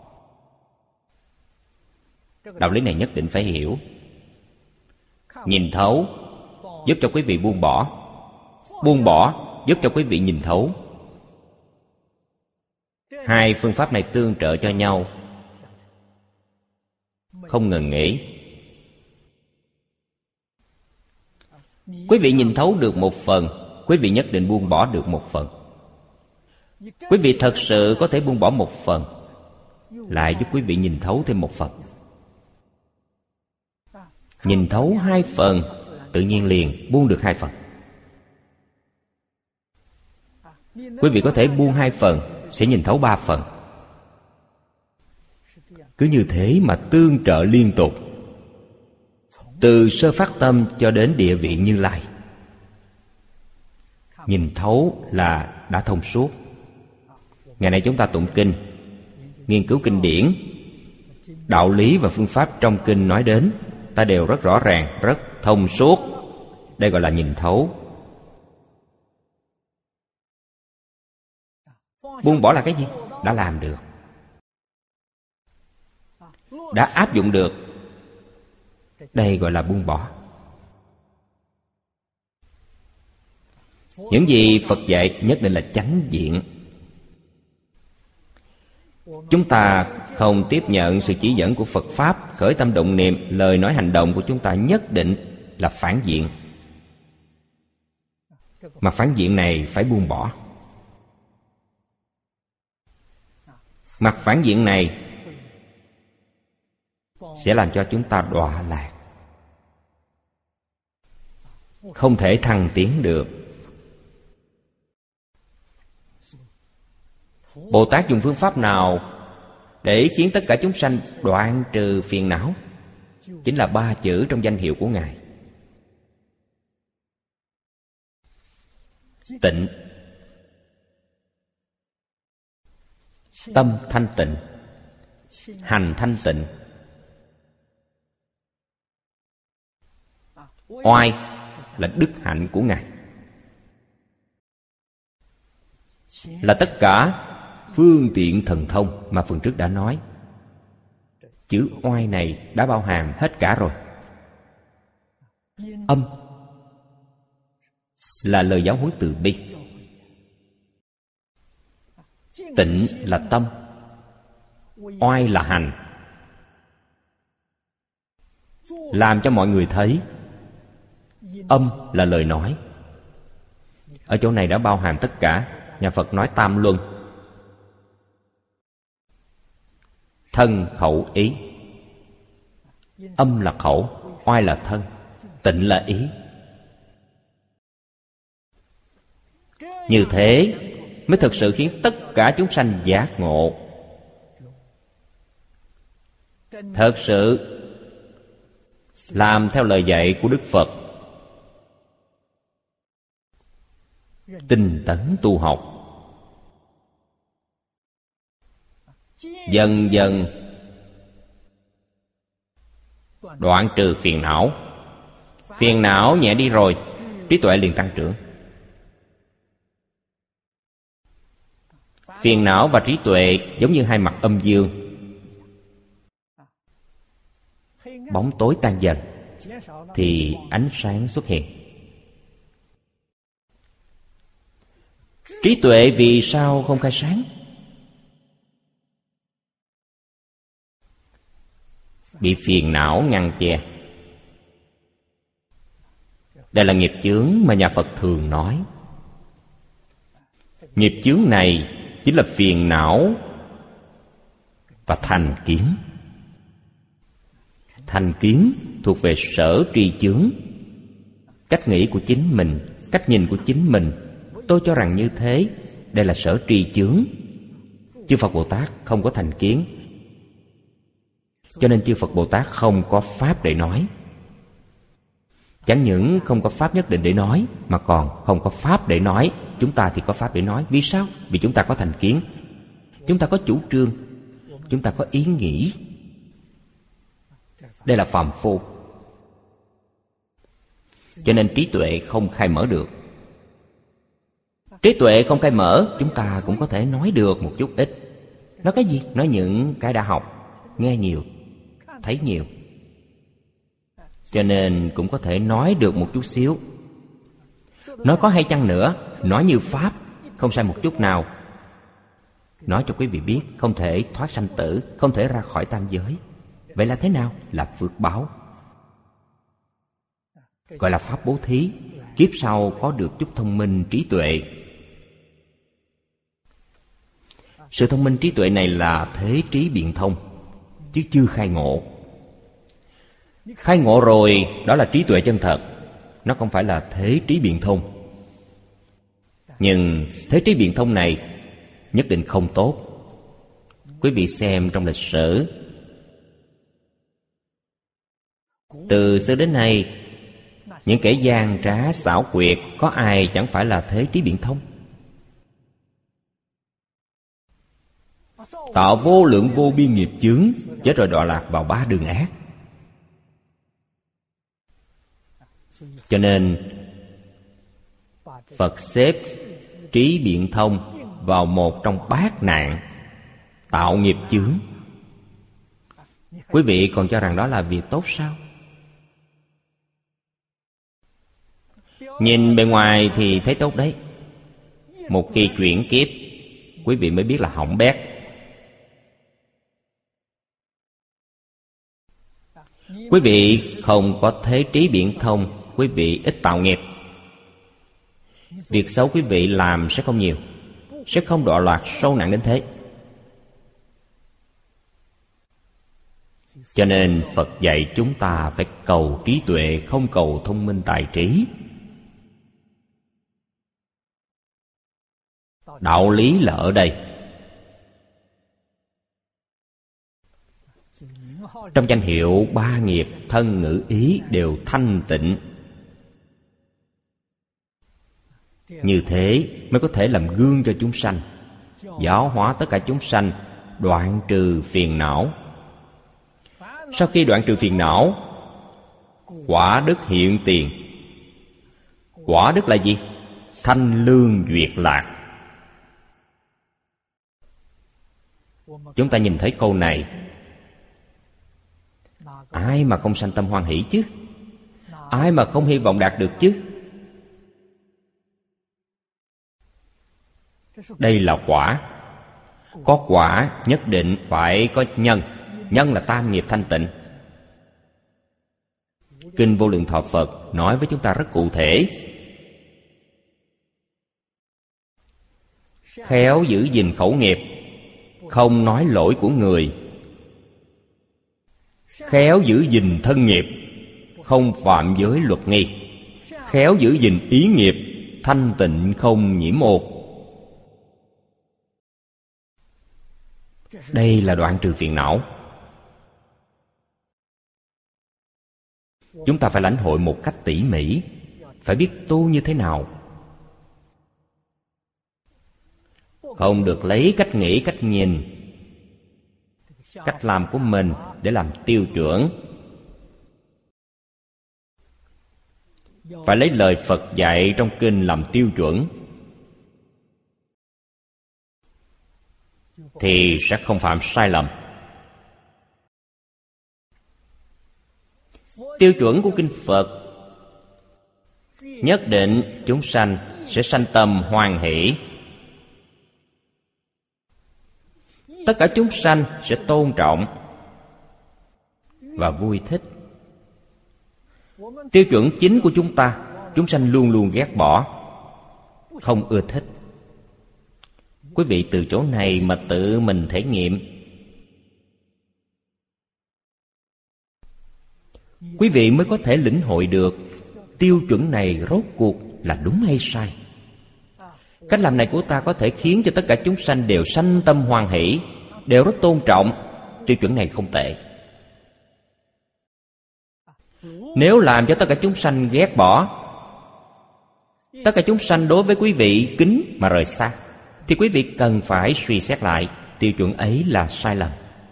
Đạo lý này nhất định phải hiểu. Nhìn thấu giúp cho quý vị buông bỏ, buông bỏ giúp cho quý vị nhìn thấu. Hai phương pháp này tương trợ cho nhau, không ngừng nghỉ. Quý vị nhìn thấu được một phần, quý vị nhất định buông bỏ được một phần. Quý vị thật sự có thể buông bỏ một phần, lại giúp quý vị nhìn thấu thêm một phần. Nhìn thấu hai phần, tự nhiên liền buông được hai phần. Quý vị có thể buông hai phần, sẽ nhìn thấu ba phần. Cứ như thế mà tương trợ liên tục, từ sơ phát tâm cho đến địa vị Như Lai. Nhìn thấu là đã thông suốt. Ngày nay chúng ta tụng kinh, nghiên cứu kinh điển, đạo lý và phương pháp trong kinh nói đến, ta đều rất rõ ràng, rất thông suốt. Đây gọi là nhìn thấu. Buông bỏ là cái gì? Đã làm được, đã áp dụng được. Đây gọi là buông bỏ. Những gì Phật dạy nhất định là chánh diện. Chúng ta không tiếp nhận sự chỉ dẫn của Phật Pháp, khởi tâm động niệm, lời nói hành động của chúng ta nhất định là phản diện. Mà phản diện này phải buông bỏ. Mặt phản diện này sẽ làm cho chúng ta đọa lạc, không thể thăng tiến được. Bồ Tát dùng phương pháp nào để khiến tất cả chúng sanh đoạn trừ phiền não? Chính là ba chữ trong danh hiệu của Ngài: tịnh. Tâm thanh tịnh, hành thanh tịnh. Oai là đức hạnh của Ngài, là tất cả phương tiện thần thông mà phần trước đã nói. Chữ oai này đã bao hàm hết cả rồi. Âm là lời giáo huấn từ bi, tịnh là tâm, oai là hành, làm cho mọi người thấy. Âm là lời nói. Ở chỗ này đã bao hàm tất cả. Nhà Phật nói tam luân: thân khẩu ý. Âm là khẩu, oai là thân, tịnh là ý. Như thế mới thực sự khiến tất cả chúng sanh giác ngộ, thật sự làm theo lời dạy của Đức Phật, tinh tấn tu học, dần dần đoạn trừ phiền não. Phiền não nhẹ đi rồi, trí tuệ liền tăng trưởng. Phiền não và trí tuệ giống như hai mặt âm dương. Bóng tối tan dần thì ánh sáng xuất hiện. Trí tuệ vì sao không khai sáng? Bị phiền não ngăn che. Đây là nghiệp chướng mà nhà Phật thường nói. Nghiệp chướng này chính là phiền não và thành kiến. Thành kiến thuộc về sở tri chướng, cách nghĩ của chính mình, cách nhìn của chính mình. Tôi cho rằng như thế, đây là sở tri chướng. Chư Phật Bồ Tát không có thành kiến, cho nên chư Phật Bồ Tát không có pháp để nói. Chẳng những không có pháp nhất định để nói, mà còn không có pháp để nói. Chúng ta thì có pháp để nói. Vì sao? Vì chúng ta có thành kiến, chúng ta có chủ trương, chúng ta có ý nghĩ. Đây là phàm phu, cho nên trí tuệ không khai mở được. Trí tuệ không khai mở, chúng ta cũng có thể nói được một chút ít. Nói cái gì? Nói những cái đã học, nghe nhiều, thấy nhiều. Cho nên cũng có thể nói được một chút xíu. Nói có hay chăng nữa, nói như Pháp, không sai một chút nào. Nói cho quý vị biết, không thể thoát sanh tử, không thể ra khỏi tam giới. Vậy là thế nào? Là phước báo. Gọi là pháp bố thí. Kiếp sau có được chút thông minh trí tuệ. Sự thông minh trí tuệ này là thế trí biện thông, chứ chưa khai ngộ. Khai ngộ rồi, đó là trí tuệ chân thật. Nó không phải là thế trí biện thông. Nhưng thế trí biện thông này nhất định không tốt. Quý vị xem trong lịch sử, từ xưa đến nay, những kẻ gian trá xảo quyệt, có ai chẳng phải là thế trí biện thông? Tạo vô lượng vô biên nghiệp chướng, chết rồi đọa lạc vào ba đường ác. Cho nên Phật xếp trí biện thông vào một trong bát nạn tạo nghiệp chướng. Quý vị còn cho rằng đó là việc tốt sao? Nhìn bề ngoài thì thấy tốt đấy. Một khi chuyển kiếp, quý vị mới biết là hỏng bét. Quý vị không có thế trí biện thông, quý vị ít tạo nghiệp. Việc xấu quý vị làm sẽ không nhiều, sẽ không đọa lạc sâu nặng đến thế. Cho nên Phật dạy chúng ta phải cầu trí tuệ, không cầu thông minh tài trí. Đạo lý là ở đây. Trong danh hiệu ba nghiệp thân ngữ ý đều thanh tịnh. Như thế mới có thể làm gương cho chúng sanh, giáo hóa tất cả chúng sanh, đoạn trừ phiền não. Sau khi đoạn trừ phiền não, quả đức hiện tiền. Quả đức là gì? Thanh lương duyệt lạc. Chúng ta nhìn thấy câu này, ai mà không sanh tâm hoan hỷ chứ? Ai mà không hy vọng đạt được chứ? Đây là quả. Có quả nhất định phải có nhân. Nhân là tam nghiệp thanh tịnh. Kinh Vô Lượng Thọ Phật nói với chúng ta rất cụ thể. Khéo giữ gìn khẩu nghiệp, không nói lỗi của người. Khéo giữ gìn thân nghiệp, không phạm giới luật nghi. Khéo giữ gìn ý nghiệp, thanh tịnh không nhiễm ô. Đây là đoạn trừ phiền não. Chúng ta phải lãnh hội một cách tỉ mỉ, phải biết tu như thế nào. Không được lấy cách nghĩ, cách nhìn, cách làm của mình để làm tiêu chuẩn. Phải lấy lời Phật dạy trong kinh làm tiêu chuẩn, thì sẽ không phạm sai lầm. Tiêu chuẩn của kinh Phật nhất định chúng sanh sẽ sanh tâm hoan hỷ. Tất cả chúng sanh sẽ tôn trọng và vui thích. Tiêu chuẩn chính của chúng ta, chúng sanh luôn luôn ghét bỏ, không ưa thích. Quý vị từ chỗ này mà tự mình thể nghiệm. Quý vị mới có thể lĩnh hội được tiêu chuẩn này rốt cuộc là đúng hay sai. Cách làm này của ta có thể khiến cho tất cả chúng sanh đều sanh tâm hoan hỷ, đều rất tôn trọng. Tiêu chuẩn này không tệ. Nếu làm cho tất cả chúng sanh ghét bỏ, tất cả chúng sanh đối với quý vị kính mà rời xa, thì quý vị cần phải suy xét lại tiêu chuẩn ấy là sai lầm.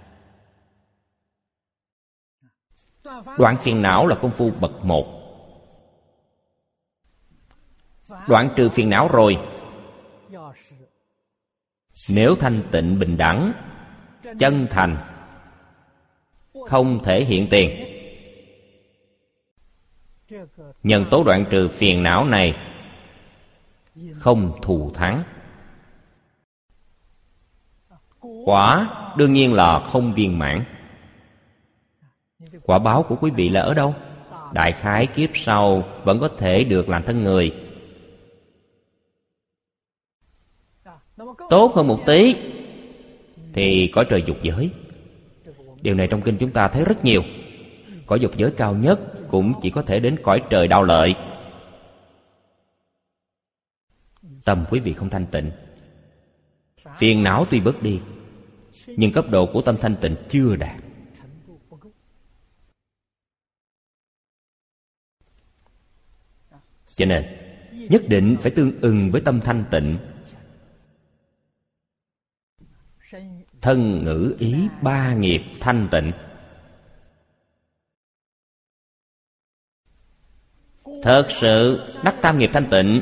Đoạn phiền não là công phu bậc một. Đoạn trừ phiền não rồi, Nếu thanh tịnh bình đẳng, chân thành, không thể hiện tiền, nhân tố đoạn trừ phiền não này không thù thắng. Quả đương nhiên là không viên mãn. Quả báo của quý vị là ở đâu? Đại khái kiếp sau vẫn có thể được làm thân người. Tốt hơn một tí thì cõi trời dục giới. Điều này trong kinh chúng ta thấy rất nhiều. Cõi dục giới cao nhất cũng chỉ có thể đến cõi trời Đao Lợi. Tâm quý vị không thanh tịnh, phiền não tuy bớt đi, nhưng cấp độ của tâm thanh tịnh chưa đạt. Cho nên nhất định phải tương ưng với tâm thanh tịnh. Thân ngữ ý ba nghiệp thanh tịnh. Thật sự đắc tam nghiệp thanh tịnh.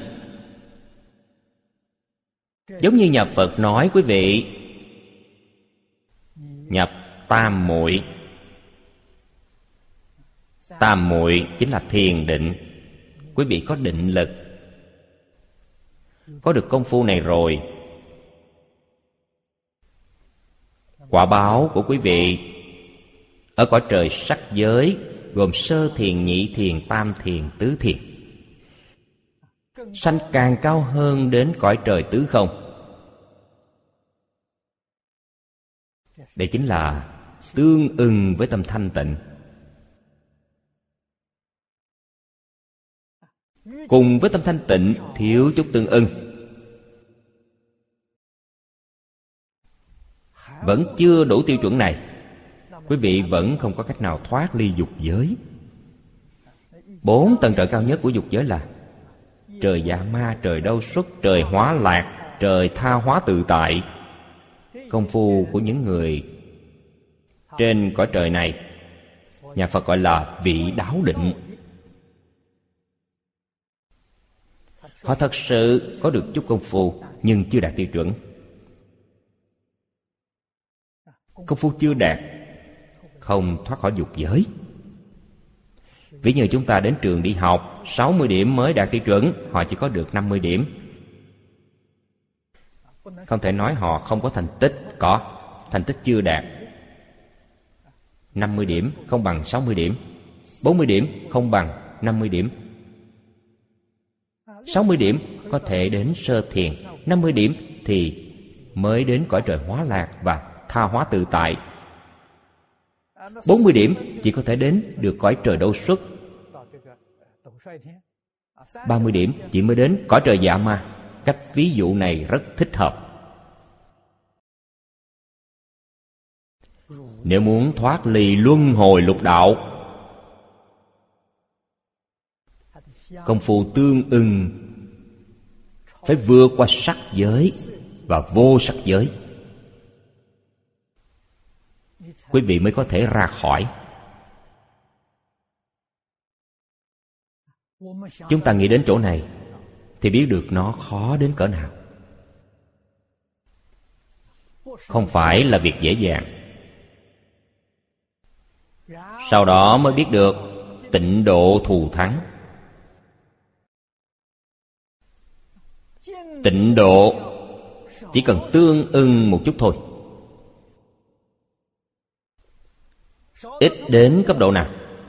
Giống như nhà Phật nói quý vị, nhập tam muội. Tam muội chính là thiền định. Quý vị có định lực, có được công phu này rồi, quả báo của quý vị ở cõi trời sắc giới gồm sơ thiền, nhị thiền, tam thiền, tứ thiền, sanh càng cao hơn đến cõi trời tứ không. Đây chính là tương ưng với tâm thanh tịnh. Cùng với tâm thanh tịnh thiếu chút tương ưng, vẫn chưa đủ tiêu chuẩn này, quý vị vẫn không có cách nào thoát ly dục giới. 4 tầng trời cao nhất của dục giới là trời dạ ma, trời đâu xuất, trời hóa lạc, trời tha hóa tự tại. Công phu của những người trên cõi trời này, nhà Phật gọi là vị đáo định. Họ thật sự có được chút công phu, nhưng chưa đạt tiêu chuẩn. Công phu chưa đạt, không thoát khỏi dục giới. Ví như chúng ta đến trường đi học, 60 điểm mới đạt tiêu chuẩn, họ chỉ có được 50 điểm. Không thể nói họ không có thành tích, có, thành tích chưa đạt. 50 điểm không bằng 60 điểm, 40 điểm không bằng 50 điểm. 60 điểm có thể đến sơ thiền, 50 điểm thì mới đến cõi trời hóa lạc và tha hóa tự tại. 40 điểm chỉ có thể đến được cõi trời đâu xuất. 30 điểm chỉ mới đến cõi trời dạ ma. Cách ví dụ này rất thích hợp. Nếu muốn thoát ly luân hồi lục đạo, công phu tương ưng phải vượt qua sắc giới và vô sắc giới, quý vị mới có thể ra khỏi. Chúng ta nghĩ đến chỗ này thì biết được nó khó đến cỡ nào. Không phải là việc dễ dàng. Sau đó mới biết được tịnh độ thù thắng. Tịnh độ chỉ cần tương ưng một chút thôi. Ít đến cấp độ nào?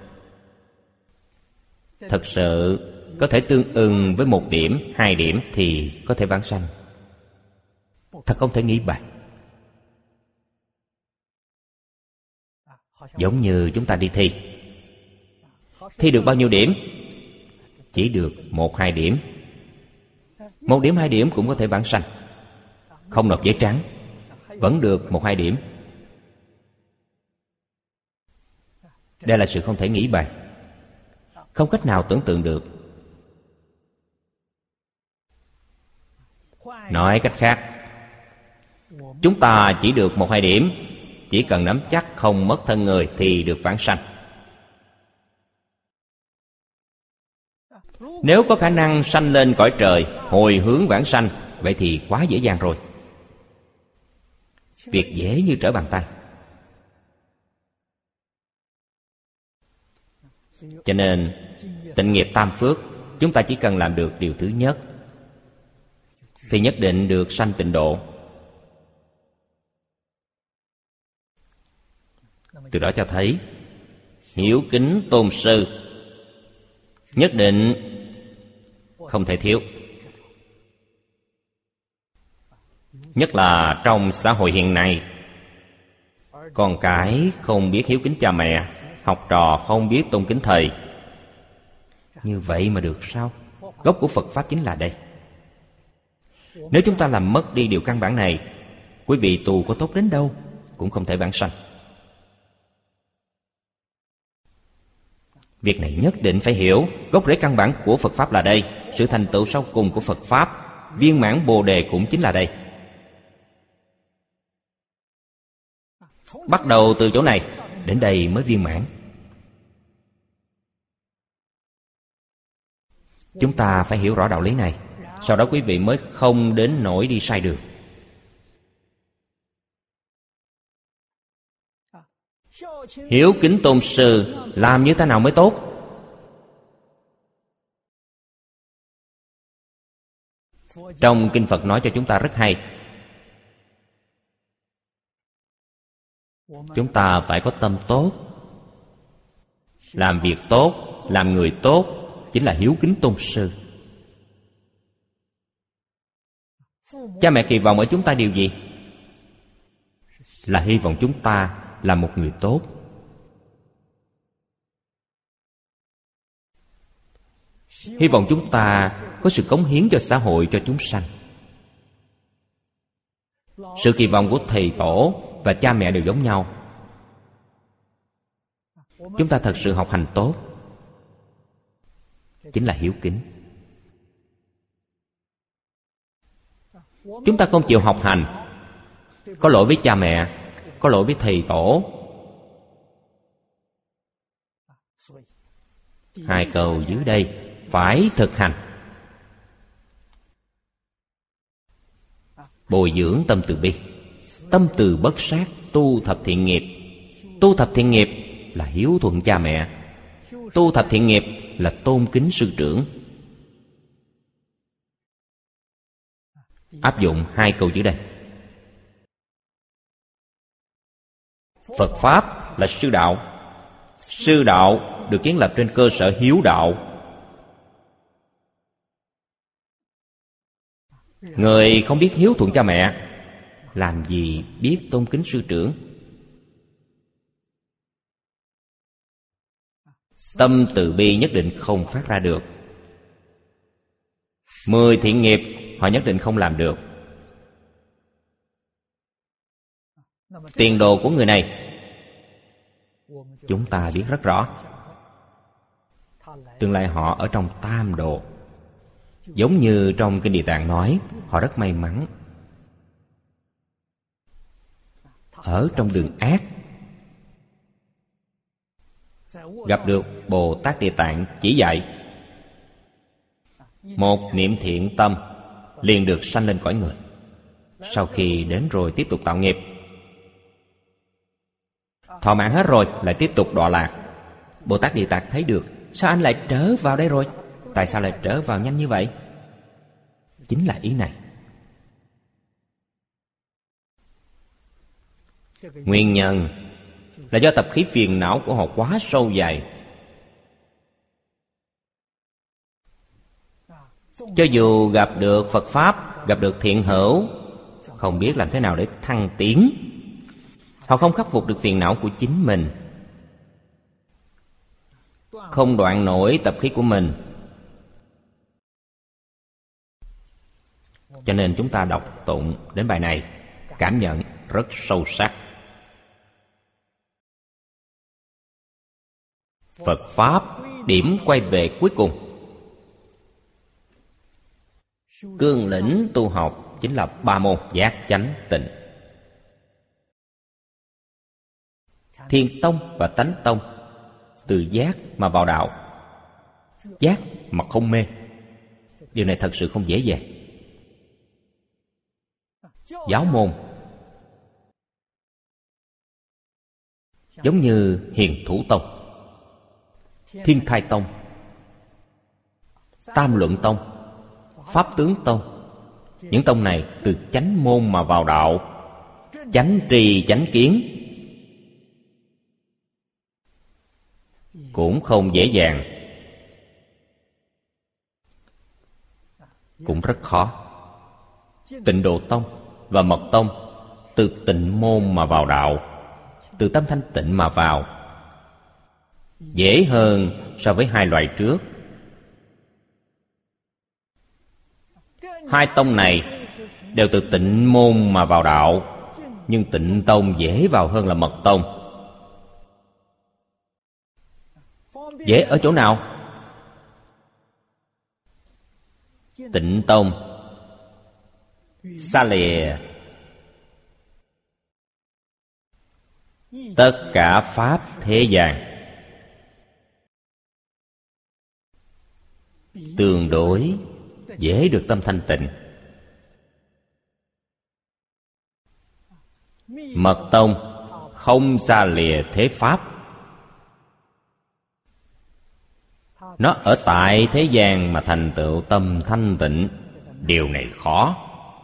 Thật sự có thể tương ưng với 1 điểm, 2 điểm thì có thể vãng sanh. Thật không thể nghĩ bậy. Giống như chúng ta đi thi. Thi được bao nhiêu điểm? Chỉ được 1, 2 điểm. 1 điểm, 2 điểm cũng có thể vãng sanh. Không nộp giấy trắng vẫn được 1, 2 điểm. Đây là sự không thể nghĩ bậy, không cách nào tưởng tượng được. Nói cách khác, chúng ta chỉ được 1, 2 điểm, chỉ cần nắm chắc không mất thân người thì được vãng sanh. Nếu có khả năng sanh lên cõi trời, hồi hướng vãng sanh, vậy thì quá dễ dàng rồi. Việc dễ như trở bàn tay. Cho nên tịnh nghiệp tam phước, chúng ta chỉ cần làm được điều thứ nhất thì nhất định được sanh tịnh độ. Từ đó cho thấy hiếu kính tôn sư nhất định không thể thiếu. Nhất là trong xã hội hiện nay, con cái không biết hiếu kính cha mẹ, học trò không biết tôn kính thầy. Như vậy mà được sao? Gốc của Phật Pháp chính là đây. Nếu chúng ta làm mất đi điều căn bản này, quý vị tù có tốt đến đâu cũng không thể vãng sanh. Việc này nhất định phải hiểu. Gốc rễ căn bản của Phật Pháp là đây. Sự thành tựu sau cùng của Phật Pháp, viên mãn Bồ Đề cũng chính là đây. Bắt đầu từ chỗ này, đến đây mới viên mãn. Chúng ta phải hiểu rõ đạo lý này, sau đó quý vị mới không đến nỗi đi sai đường. Hiếu kính tôn sư làm như thế nào mới tốt? Trong Kinh Phật nói cho chúng ta rất hay. Chúng ta phải có tâm tốt, làm việc tốt, làm người tốt, chính là hiếu kính tôn sư. Cha mẹ kỳ vọng ở chúng ta điều gì? Là hy vọng chúng ta là một người tốt. Hy vọng chúng ta có sự cống hiến cho xã hội, cho chúng sanh. Sự kỳ vọng của thầy tổ và cha mẹ đều giống nhau. Chúng ta thật sự học hành tốt, chính là hiếu kính. Chúng ta không chịu học hành, có lỗi với cha mẹ, có lỗi với thầy tổ. Hai câu dưới đây phải thực hành. Bồi dưỡng tâm từ bi, tâm từ bất sát, tu thập thiện nghiệp. Tu thập thiện nghiệp là hiếu thuận cha mẹ. Tu thập thiện nghiệp là tôn kính sư trưởng. Áp dụng hai câu dưới đây. Phật Pháp là sư đạo. Sư đạo được kiến lập trên cơ sở hiếu đạo. Người không biết hiếu thuận cha mẹ, làm gì biết tôn kính sư trưởng? Tâm từ bi nhất định không phát ra được. 10 thiện nghiệp họ nhất định không làm được. Tiền đồ của người này chúng ta biết rất rõ. Tương lai họ ở trong tam đồ. Giống như trong Kinh Địa Tạng nói, họ rất may mắn. Ở trong đường ác, gặp được Bồ Tát Địa Tạng chỉ dạy, một niệm thiện tâm liền được sanh lên cõi người. Sau khi đến rồi tiếp tục tạo nghiệp, thọ mạng hết rồi lại tiếp tục đọa lạc. Bồ Tát Địa Tạng thấy được, sao anh lại trở vào đây rồi? Tại sao lại trở vào nhanh như vậy? Chính là ý này. Nguyên nhân là do tập khí phiền não của họ quá sâu dày. Cho dù gặp được Phật Pháp, gặp được thiện hữu, không biết làm thế nào để thăng tiến. Họ không khắc phục được phiền não của chính mình, không đoạn nổi tập khí của mình. Cho nên chúng ta đọc tụng đến bài này, cảm nhận rất sâu sắc. Phật Pháp điểm quay về cuối cùng. Cương lĩnh tu học chính là 3 môn giác chánh tịnh. Thiền tông và tánh tông, từ giác mà vào đạo, giác mà không mê. Điều này thật sự không dễ dàng. Giáo môn Giống như Hiền Thủ Tông, Thiên Thai Tông, Tam Luận Tông, Pháp Tướng Tông. Những tông này từ chánh môn mà vào đạo, chánh trì chánh kiến, cũng không dễ dàng, cũng rất khó. Tịnh Độ Tông và Mật Tông từ tịnh môn mà vào đạo, từ tâm thanh tịnh mà vào, dễ hơn so với hai loại trước. Hai tông này đều từ tịnh môn mà vào đạo, nhưng Tịnh Tông dễ vào hơn là Mật Tông. Dễ ở chỗ nào? Tịnh Tông xa lìa tất cả pháp thế gian, tương đối dễ được tâm thanh tịnh. Mật Tông không xa lìa thế pháp, nó ở tại thế gian mà thành tựu tâm thanh tịnh, điều này khó.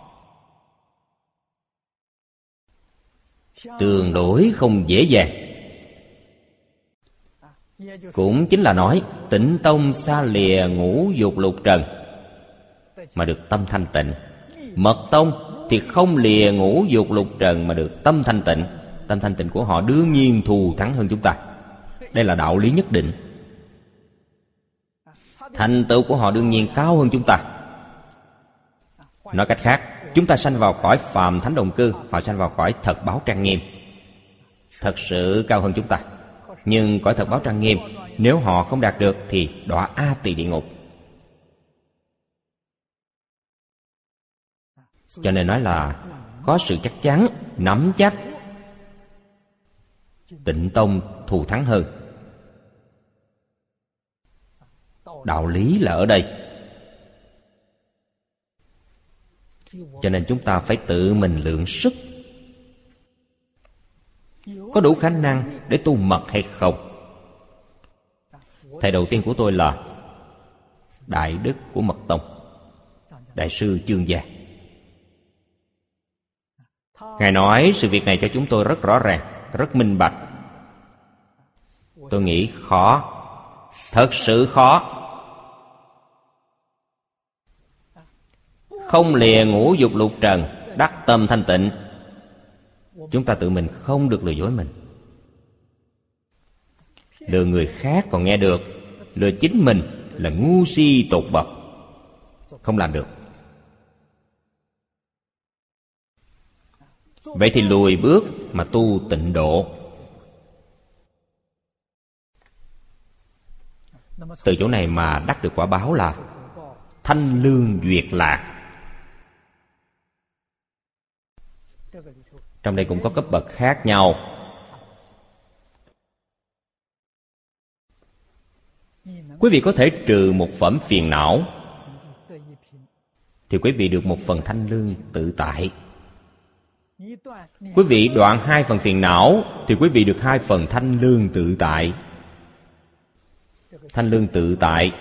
Tương đối không dễ dàng. Cũng chính là nói Tịnh Tông xa lìa ngũ dục lục trần mà được tâm thanh tịnh. Mật Tông thì không lìa ngũ dục lục trần mà được tâm thanh tịnh. Tâm thanh tịnh của họ đương nhiên thù thắng hơn chúng ta. Đây là đạo lý nhất định. Thành tựu của họ đương nhiên cao hơn chúng ta. Nói cách khác, chúng ta sanh vào cõi phàm thánh đồng cư, họ sanh vào cõi thật báo trang nghiêm, thật sự cao hơn chúng ta. Nhưng cõi thật báo trang nghiêm, nếu họ không đạt được thì đọa A Tỳ địa ngục. Cho nên nói là có sự chắc chắn, nắm chắc, Tịnh Tông thù thắng hơn. Đạo lý là ở đây. Cho nên chúng ta phải tự mình lượng sức, có đủ khả năng để tu mật hay không. Thầy đầu tiên của tôi là Đại Đức của Mật Tông, Đại sư Chương Gia. Ngài nói sự việc này cho chúng tôi rất rõ ràng, rất minh bạch. Tôi nghĩ khó, thật sự khó. Không lìa ngũ dục lục trần, đắc tâm thanh tịnh. Chúng ta tự mình không được lừa dối mình. Lừa người khác còn nghe được, lừa chính mình là ngu si tột bậc, không làm được. Vậy thì lùi bước mà tu tịnh độ. Từ chỗ này mà đắc được quả báo là thanh lương duyệt lạc. Trong đây cũng có cấp bậc khác nhau. Quý vị có thể trừ một phẩm phiền não thì quý vị được một phần thanh lương tự tại. Quý vị đoạn 2 phần phiền não thì quý vị được 2 phần thanh lương tự tại. Thanh lương tự tại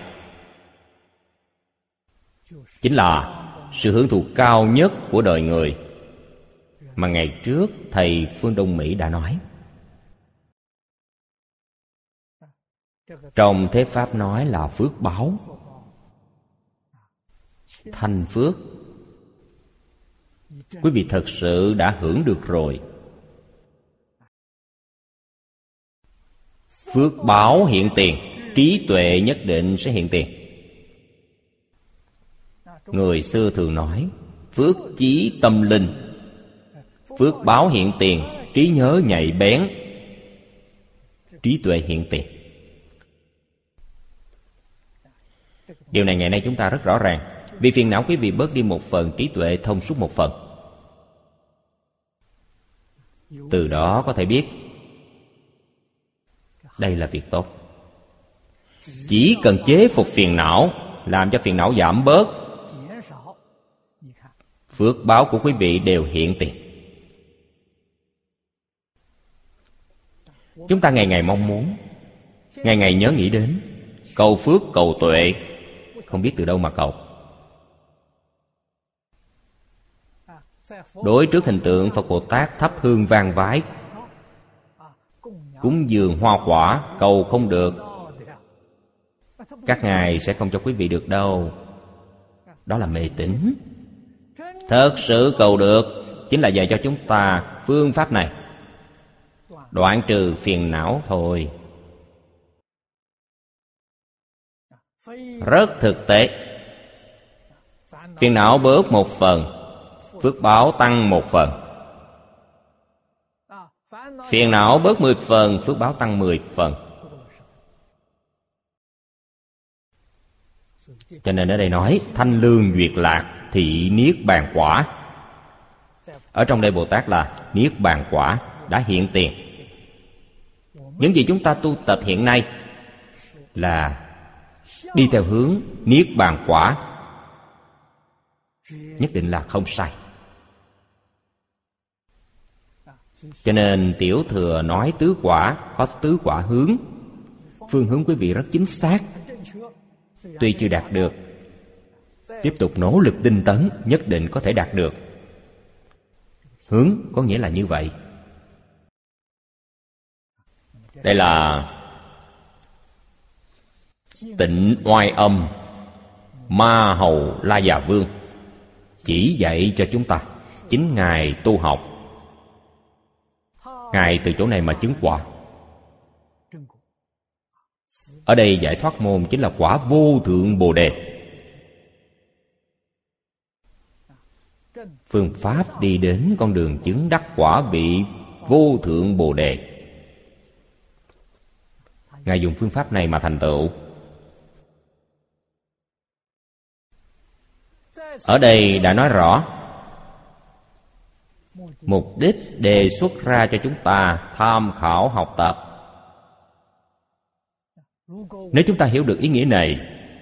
chính là sự hưởng thụ cao nhất của đời người mà ngày trước thầy Phương Đông Mỹ đã nói. Trong thế pháp nói là phước báo, thanh phước. Quý vị thật sự đã hưởng được rồi. Phước báo hiện tiền, trí tuệ nhất định sẽ hiện tiền. Người xưa thường nói phước chí tâm linh. Phước báo hiện tiền, trí nhớ nhạy bén, trí tuệ hiện tiền. Điều này ngày nay chúng ta rất rõ ràng. Vì phiền não quý vị bớt đi một phần, trí tuệ thông suốt một phần. Từ đó có thể biết đây là việc tốt. Chỉ cần chế phục phiền não, làm cho phiền não giảm bớt, phước báo của quý vị đều hiện tiền. Chúng ta ngày ngày mong muốn, ngày ngày nhớ nghĩ đến, cầu phước cầu tuệ, không biết từ đâu mà cầu. Đối trước hình tượng Phật Bồ Tát thắp hương vang vái, cúng dường hoa quả, cầu không được. Các ngài sẽ không cho quý vị được đâu. Đó là mê tín. Thật sự cầu được chính là dạy cho chúng ta phương pháp này, đoạn trừ phiền não thôi. Rất thực tế. Phiền não bớt một phần, phước báo tăng một phần. Phiền não bớt 10 phần, phước báo tăng 10 phần. Cho nên ở đây nói thanh lương duyệt lạc, thị niết bàn quả. Ở trong đây Bồ Tát là niết bàn quả đã hiện tiền. Những gì chúng ta tu tập hiện nay là đi theo hướng niết bàn quả, nhất định là không sai. Cho nên Tiểu Thừa nói tứ quả, có tứ quả hướng. Phương hướng quý vị rất chính xác. Tuy chưa đạt được, tiếp tục nỗ lực tinh tấn, nhất định có thể đạt được. Hướng có nghĩa là như vậy. Đây là Tịnh Oai Âm Ma Hầu La Già Vương chỉ dạy cho chúng ta. Chính Ngài tu học, Ngài từ chỗ này mà chứng quả. Ở đây giải thoát môn chính là quả vô thượng Bồ Đề. Phương pháp đi đến con đường chứng đắc quả vị vô thượng Bồ Đề. Ngài dùng phương pháp này mà thành tựu. Ở đây đã nói rõ mục đích đề xuất ra cho chúng ta tham khảo học tập. Nếu chúng ta hiểu được ý nghĩa này,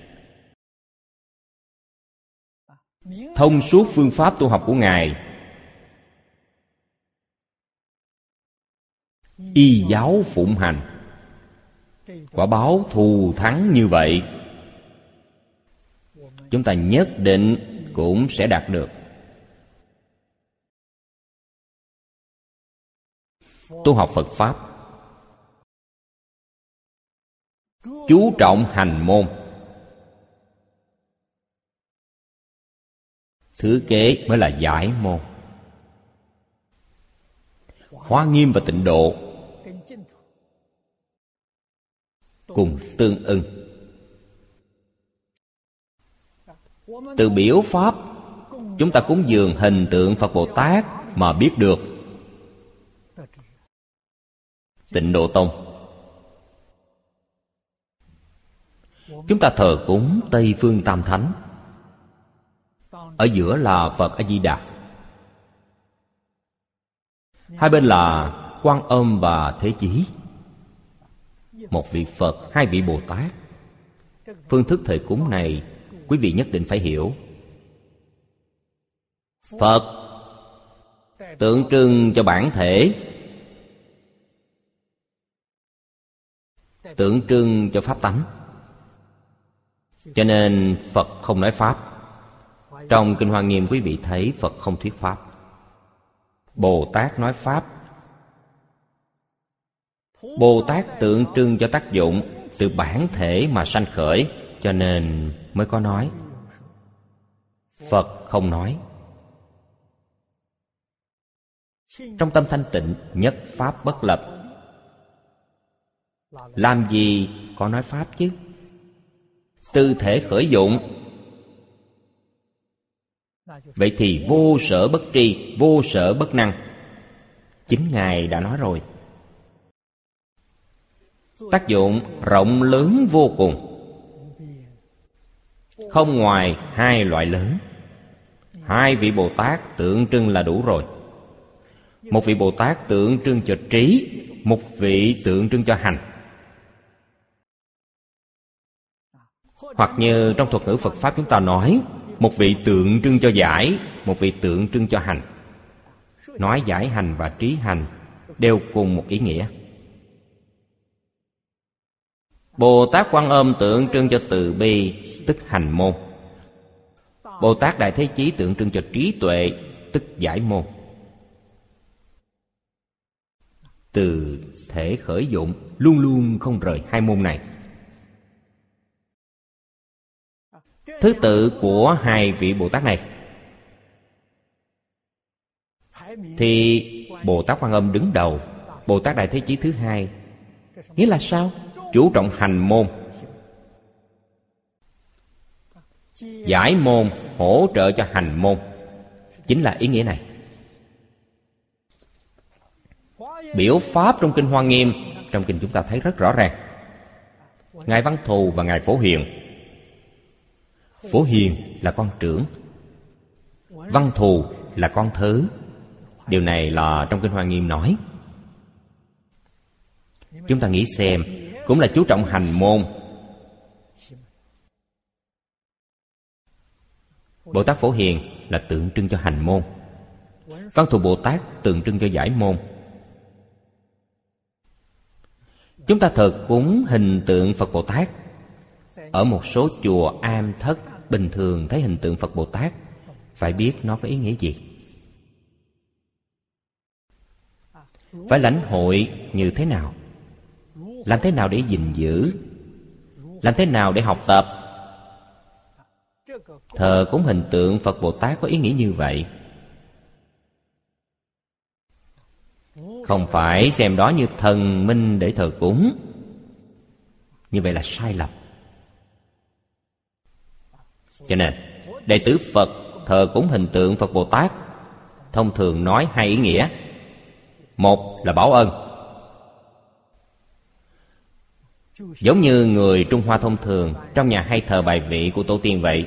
thông suốt phương pháp tu học của Ngài, y giáo phụng hành, quả báo thù thắng như vậy, chúng ta nhất định cũng sẽ đạt được. Tu học Phật Pháp chú trọng hành môn, thứ kế mới là giải môn. Hoa Nghiêm và Tịnh Độ cùng tương ưng. Từ biểu pháp chúng ta cúng dường hình tượng Phật Bồ Tát mà biết được Tịnh Độ Tông. Chúng ta thờ cúng Tây Phương Tam Thánh, ở giữa là Phật A Di Đà, hai bên là Quan Âm và Thế Chí. Một vị Phật, hai vị Bồ Tát. Phương thức thờ cúng này quý vị nhất định phải hiểu. Phật tượng trưng cho bản thể, tượng trưng cho pháp tánh. Cho nên Phật không nói pháp. Trong Kinh Hoa Nghiêm quý vị thấy Phật không thuyết pháp. Bồ Tát nói pháp. Bồ Tát tượng trưng cho tác dụng từ bản thể mà sanh khởi, cho nên mới có nói. Phật không nói. Trong tâm thanh tịnh, nhất pháp bất lập. Làm gì có nói pháp chứ? Tư thể khởi dụng. Vậy thì vô sở bất tri, vô sở bất năng. Chính Ngài đã nói rồi. Tác dụng rộng lớn vô cùng, không ngoài hai loại lớn. Hai vị Bồ Tát tượng trưng là đủ rồi. Một vị Bồ Tát tượng trưng cho trí, một vị tượng trưng cho hành. Hoặc như trong thuật ngữ Phật Pháp chúng ta nói, một vị tượng trưng cho giải, một vị tượng trưng cho hành. Nói giải hành và trí hành đều cùng một ý nghĩa. Bồ Tát Quan Âm tượng trưng cho từ bi, tức hành môn. Bồ Tát Đại Thế Chí tượng trưng cho trí tuệ, tức giải môn. Từ thể khởi dụng luôn luôn không rời hai môn này. Thứ tự của hai vị Bồ Tát này thì Bồ Tát Quan Âm đứng đầu, Bồ Tát Đại Thế Chí thứ hai. Nghĩa là sao? Chú trọng hành môn, giải môn hỗ trợ cho hành môn, chính là ý nghĩa này. Biểu pháp trong kinh Hoa Nghiêm, trong kinh chúng ta thấy rất rõ ràng. Ngài Văn Thù và Ngài Phổ Hiền. Phổ Hiền là con trưởng, Văn Thù là con thứ. Điều này là trong kinh Hoa Nghiêm nói. Chúng ta nghĩ xem, cũng là chú trọng hành môn. Bồ Tát Phổ Hiền là tượng trưng cho hành môn, Văn Thù Bồ Tát tượng trưng cho giải môn. Chúng ta thờ cúng hình tượng Phật Bồ Tát. Ở một số chùa am thất bình thường thấy hình tượng Phật Bồ Tát, phải biết nó có ý nghĩa gì. Phải lãnh hội như thế nào, làm thế nào để gìn giữ, làm thế nào để học tập. Thờ cúng hình tượng Phật Bồ Tát có ý nghĩa như vậy. Không phải xem đó như thần minh để thờ cúng. Như vậy là sai lầm. Cho nên đệ tử Phật thờ cúng hình tượng Phật Bồ Tát thông thường nói hai ý nghĩa. Một là báo ân, giống như người Trung Hoa thông thường trong nhà hay thờ bài vị của tổ tiên vậy.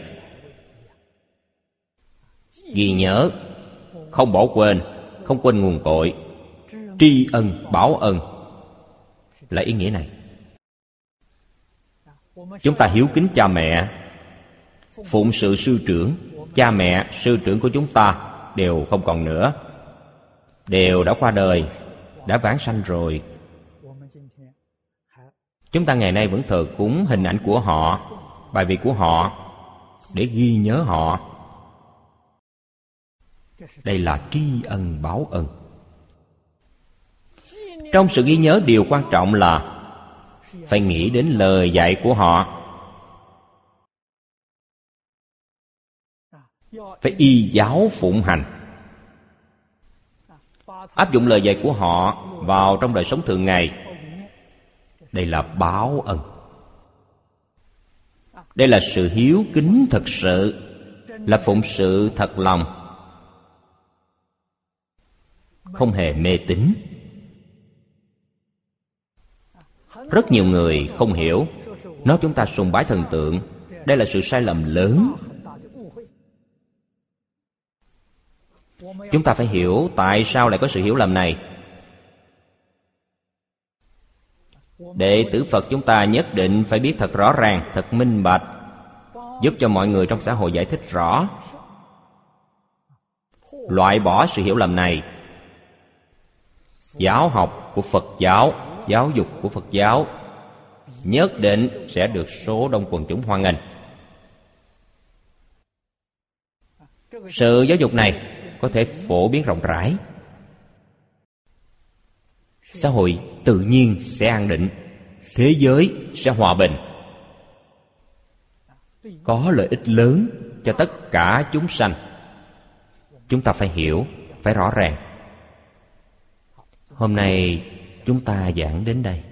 Ghi nhớ, không bỏ quên, không quên nguồn cội, tri ân, báo ân là ý nghĩa này. Chúng ta hiếu kính cha mẹ, phụng sự sư trưởng. Cha mẹ, sư trưởng của chúng ta đều không còn nữa, đều đã qua đời, đã vãng sanh rồi. Chúng ta ngày nay vẫn thờ cúng hình ảnh của họ, bài vị của họ, để ghi nhớ họ. Đây là tri ân báo ân. Trong sự ghi nhớ, điều quan trọng là phải nghĩ đến lời dạy của họ, phải y giáo phụng hành, áp dụng lời dạy của họ vào trong đời sống thường ngày. Đây là báo ân. Đây là sự hiếu kính thật sự, là phụng sự thật lòng, không hề mê tín. Rất nhiều người không hiểu, nói chúng ta sùng bái thần tượng. Đây là sự sai lầm lớn. Chúng ta phải hiểu tại sao lại có sự hiểu lầm này. Đệ tử Phật chúng ta nhất định phải biết thật rõ ràng, thật minh bạch, giúp cho mọi người trong xã hội giải thích rõ, loại bỏ sự hiểu lầm này. Giáo học của Phật giáo, giáo dục của Phật giáo nhất định sẽ được số đông quần chúng hoan nghênh. Sự giáo dục này có thể phổ biến rộng rãi, xã hội tự nhiên sẽ an định, thế giới sẽ hòa bình, có lợi ích lớn cho tất cả chúng sanh. Chúng ta phải hiểu, phải rõ ràng. Hôm nay chúng ta giảng đến đây.